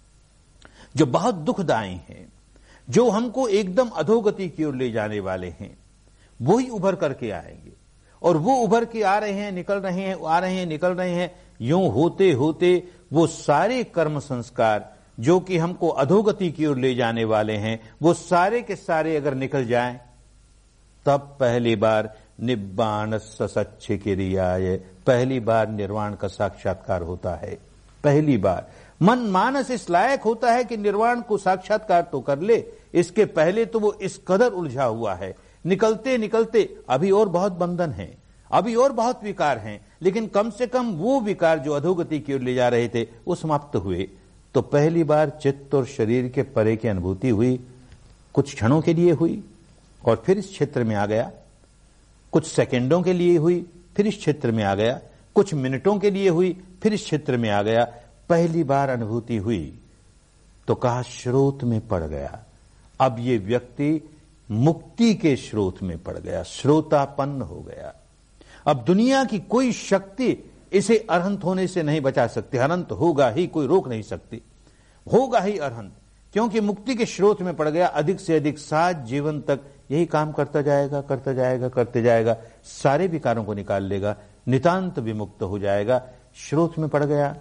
जो बहुत दुखदायी हैं, जो हमको एकदम अधोगति की ओर ले जाने वाले हैं, वो ही उभर करके आएंगे। और वो उभर के आ रहे हैं, निकल रहे हैं, आ रहे हैं, निकल रहे हैं। यूं होते होते वो सारे कर्म संस्कार जो कि हमको अधोगति की ओर ले जाने वाले हैं, वो सारे के सारे अगर निकल जाएं, तब पहली बार निब्बाण सच्च क्रियाय, पहली बार निर्वाण का साक्षात्कार होता है। पहली बार मन मानस इस लायक होता है कि निर्वाण को साक्षात्कार तो कर ले, इसके पहले तो वो इस कदर उलझा हुआ है। निकलते निकलते अभी और बहुत बंधन है, अभी और बहुत विकार हैं, लेकिन कम से कम वो विकार जो अधोगति की ओर ले जा रहे थे वो समाप्त हुए। तो पहली बार चित्त और शरीर के परे की अनुभूति हुई, कुछ क्षणों के लिए हुई और फिर इस क्षेत्र में आ गया, कुछ सेकंडों के लिए हुई फिर इस क्षेत्र में आ गया, कुछ मिनटों के लिए हुई फिर इस क्षेत्र में आ गया। पहली बार अनुभूति हुई तो कहा स्रोत में पड़ गया। अब ये व्यक्ति मुक्ति के स्रोत में पड़ गया, श्रोतापन्न हो गया। अब दुनिया की कोई शक्ति इसे अनंत होने से नहीं बचा सकती, अनंत होगा ही, कोई रोक नहीं सकती। होगा ही अरहंत, क्योंकि मुक्ति के स्रोत में पड़ गया, अधिक से अधिक सात जीवन तक यही काम करता जाएगा करता जाएगा करते जाएगा, सारे विकारों को निकाल लेगा, नितांत विमुक्त हो जाएगा। स्रोत में पड़ गया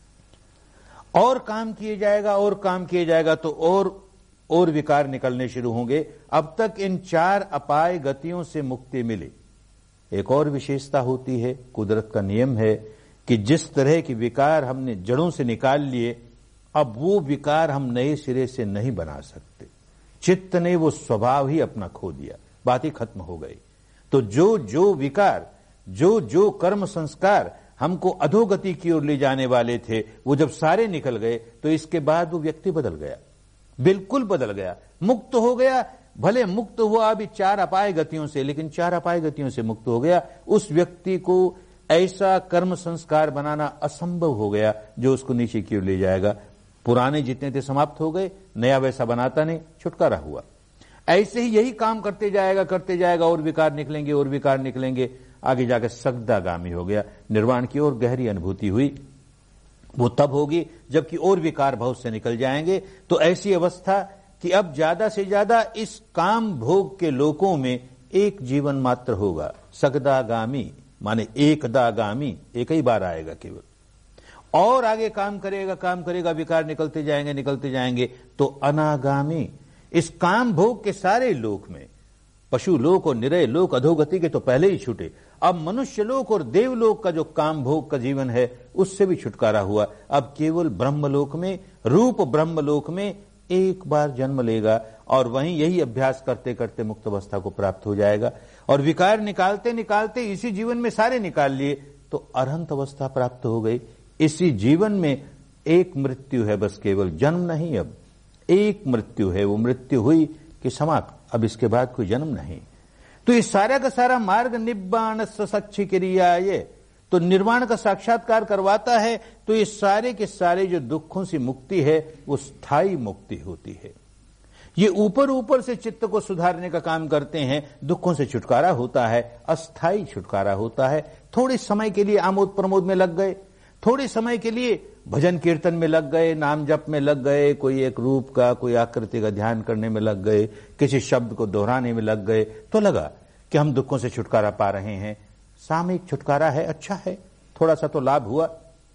और काम किए जाएगा और काम किए जाएगा तो और और विकार निकलने शुरू होंगे। अब तक इन चार अपाय गतियों से मुक्ति मिली। एक और विशेषता होती है, कुदरत का नियम है कि जिस तरह के विकार हमने जड़ों से निकाल लिए, अब वो विकार हम नए सिरे से नहीं बना सकते। चित्त ने वो स्वभाव ही अपना खो दिया, बात ही खत्म हो गई। तो जो जो विकार, जो जो कर्म संस्कार हमको अधोगति की ओर ले जाने वाले थे, वो जब सारे निकल गए तो इसके बाद वो व्यक्ति बदल गया, बिल्कुल बदल गया, मुक्त हो गया। भले मुक्त हुआ अभी चार अपाय गतियों से, लेकिन चार अपाय गतियों से मुक्त हो गया। उस व्यक्ति को ऐसा कर्म संस्कार बनाना असंभव हो गया जो उसको नीचे की ओर ले जाएगा। पुराने जितने थे समाप्त हो गए, नया वैसा बनाता नहीं, छुटकारा हुआ। ऐसे ही यही काम करते जाएगा करते जाएगा, और विकार निकलेंगे और विकार निकलेंगे, आगे जाकर सगदागामी हो गया। निर्वाण की ओर गहरी अनुभूति हुई, वो तब होगी जबकि और विकार बहुत से निकल जाएंगे। तो ऐसी अवस्था कि अब ज्यादा से ज्यादा इस काम भोग के लोकों में एक जीवन मात्र होगा। सगदागामी माने एकदागामी, एक ही बार आएगा केवल, और आगे काम करेगा काम करेगा, विकार निकलते जाएंगे निकलते जाएंगे। तो अनागामी, इस काम भोग के सारे लोक में, पशु लोक और निरय लोक अधोगति के तो पहले ही छूटे, अब मनुष्य लोक और देवलोक का जो काम भोग का जीवन है उससे भी छुटकारा हुआ। अब केवल ब्रह्मलोक में, रूप ब्रह्मलोक में एक बार जन्म लेगा और वहीं यही अभ्यास करते करते मुक्त अवस्था को प्राप्त हो जाएगा। और विकार निकालते निकालते इसी जीवन में सारे निकाल लिए तो अरहंत अवस्था प्राप्त हो गई। इसी जीवन में एक मृत्यु है बस, केवल जन्म नहीं, अब एक मृत्यु है, वो मृत्यु हुई कि समाप्त, अब इसके बाद कोई जन्म नहीं। तो ये सारा का सारा मार्ग निब्बाण सच्ची क्रिया, ये तो निर्वाण का साक्षात्कार करवाता है। तो ये सारे के सारे जो दुखों से मुक्ति है वो स्थायी मुक्ति होती है। ये ऊपर ऊपर से चित्त को सुधारने का काम करते हैं, दुखों से छुटकारा होता है, अस्थायी छुटकारा होता है। थोड़े समय के लिए आमोद प्रमोद में लग गए, थोड़े समय के लिए भजन कीर्तन में लग गए, नाम जप में लग गए, कोई एक रूप का कोई आकृति का ध्यान करने में लग गए, किसी शब्द को दोहराने में लग गए, तो लगा कि हम दुखों से छुटकारा पा रहे हैं। सामयिक छुटकारा है, अच्छा है, थोड़ा सा तो लाभ हुआ,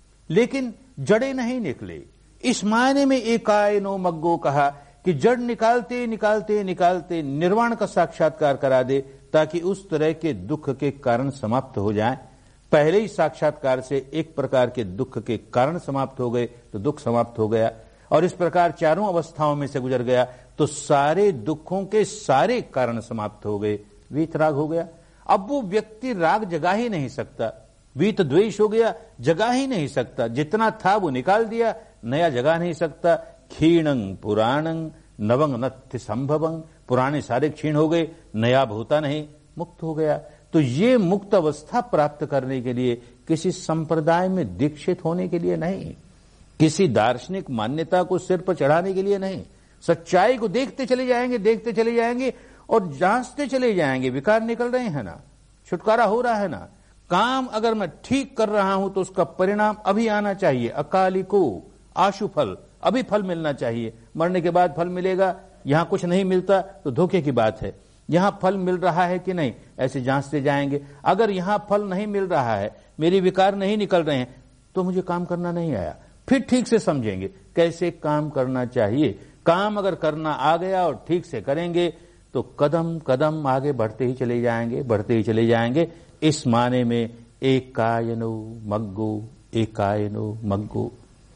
लेकिन जड़े नहीं निकले। इस मायने में एकायनो मग्गो कहा कि जड़ निकालते निकालते निकालते निर्वाण का साक्षात्कार करा दे, ताकि उस तरह के दुख के कारण समाप्त हो जाएं। पहले ही साक्षात्कार से एक प्रकार के दुख के कारण समाप्त हो गए तो दुख समाप्त हो गया, और इस प्रकार चारों अवस्थाओं में से गुजर गया तो सारे दुखों के सारे कारण समाप्त हो गए। वीतराग हो गया, अब वो व्यक्ति राग जगा ही नहीं सकता। वीत द्वेष हो गया, जगा ही नहीं सकता, जितना था वो निकाल दिया, नया जगा नहीं सकता। क्षीणं पुराणं नवंग नत्थ संभवं, पुराने सारे क्षीण हो गए, नया होता नहीं, मुक्त हो गया। तो ये मुक्त अवस्था प्राप्त करने के लिए किसी संप्रदाय में दीक्षित होने के लिए नहीं, किसी दार्शनिक मान्यता को सिर पर चढ़ाने के लिए नहीं, सच्चाई को देखते चले जाएंगे देखते चले जाएंगे और जांचते चले जाएंगे। विकार निकल रहे हैं ना, छुटकारा हो रहा है ना, काम अगर मैं ठीक कर रहा हूं तो उसका परिणाम अभी आना चाहिए, अकालिको आशु फल, अभी फल मिलना चाहिए। मरने के बाद फल मिलेगा, यहां कुछ नहीं मिलता तो धोखे की बात है। यहां फल मिल रहा है कि नहीं, ऐसे जांचते जाएंगे। अगर यहां फल नहीं मिल रहा है, मेरी विकार नहीं निकल रहे हैं, तो मुझे काम करना नहीं आया। फिर ठीक से समझेंगे कैसे काम करना चाहिए। काम अगर करना आ गया और ठीक से करेंगे तो कदम कदम आगे बढ़ते ही चले जाएंगे बढ़ते ही चले जाएंगे। इस माने में एकायनो मग्गो, एकायनो मग्गो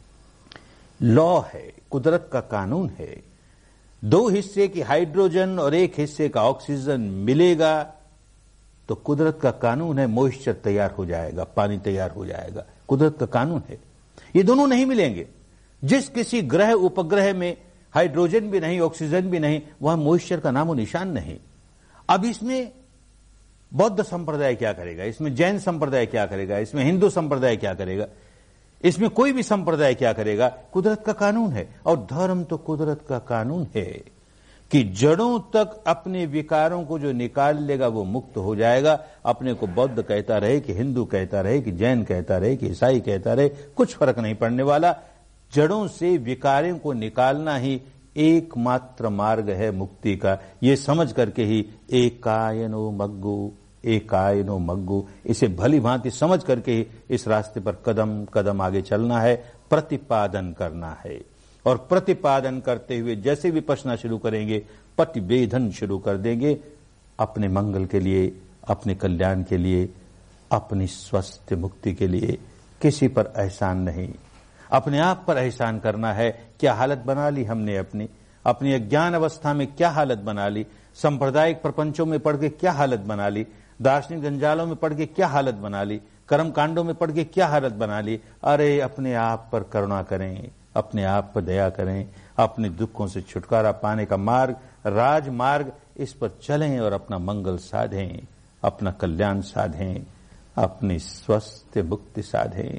लॉ है, कुदरत का कानून है। दो हिस्से की हाइड्रोजन और एक हिस्से का ऑक्सीजन मिलेगा तो कुदरत का कानून है, मॉइस्चर तैयार हो जाएगा, पानी तैयार हो जाएगा, कुदरत का कानून है। ये दोनों नहीं मिलेंगे, जिस किसी ग्रह उपग्रह में हाइड्रोजन भी नहीं ऑक्सीजन भी नहीं, वहां मॉइस्चर का नामो निशान नहीं। अब इसमें बौद्ध संप्रदाय क्या करेगा, इसमें जैन संप्रदाय क्या करेगा, इसमें हिंदू संप्रदाय क्या करेगा, इसमें कोई भी संप्रदाय क्या करेगा? कुदरत का कानून है। और धर्म तो कुदरत का कानून है कि जड़ों तक अपने विकारों को जो निकाल लेगा वो मुक्त हो जाएगा। अपने को बौद्ध कहता रहे कि हिंदू कहता रहे कि जैन कहता रहे कि ईसाई कहता रहे, कुछ फर्क नहीं पड़ने वाला। जड़ों से विकारों को निकालना ही एकमात्र मार्ग है मुक्ति का। ये समझ करके ही एकायनो मग्गो, एकायनो मग्गो, इसे भली भांति समझ करके ही इस रास्ते पर कदम कदम आगे चलना है, प्रतिपादन करना है। और प्रतिपादन करते हुए जैसे विपश्यना शुरू करेंगे, प्रतिवेदन शुरू कर देंगे, अपने मंगल के लिए, अपने कल्याण के लिए, अपनी स्वस्थ मुक्ति के लिए। किसी पर एहसान नहीं, अपने आप पर एहसान करना है। क्या हालत बना ली हमने अपनी, अपनी अज्ञान अवस्था में क्या हालत बना ली, सांप्रदायिक प्रपंचों में पढ़ के क्या हालत बना ली, दार्शनिक जंजालों में पढ़ के क्या हालत बना ली, कर्म कांडों में पढ़ के क्या हालत बना ली। अरे अपने आप पर करुणा करें, अपने आप पर दया करें, अपने दुखों से छुटकारा पाने का मार्ग, राजमार्ग, इस पर चलें और अपना मंगल साधें, अपना कल्याण साधें, अपनी स्वस्थ मुक्ति साधें।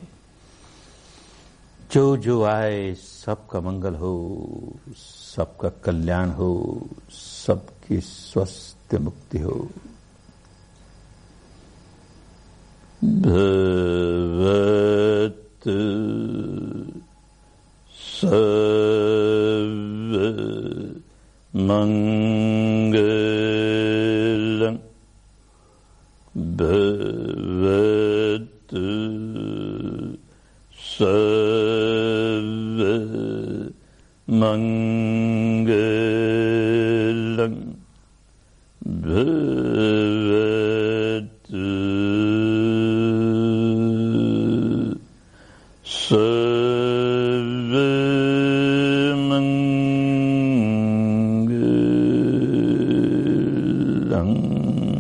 जो जो आए सबका मंगल हो, सबका कल्याण हो, सबकी स्वस्थ मुक्ति हो। भवतु सर्व मंगलम्, भवतु सर्व मंगलम्, भवतु सर्व मंगलम्।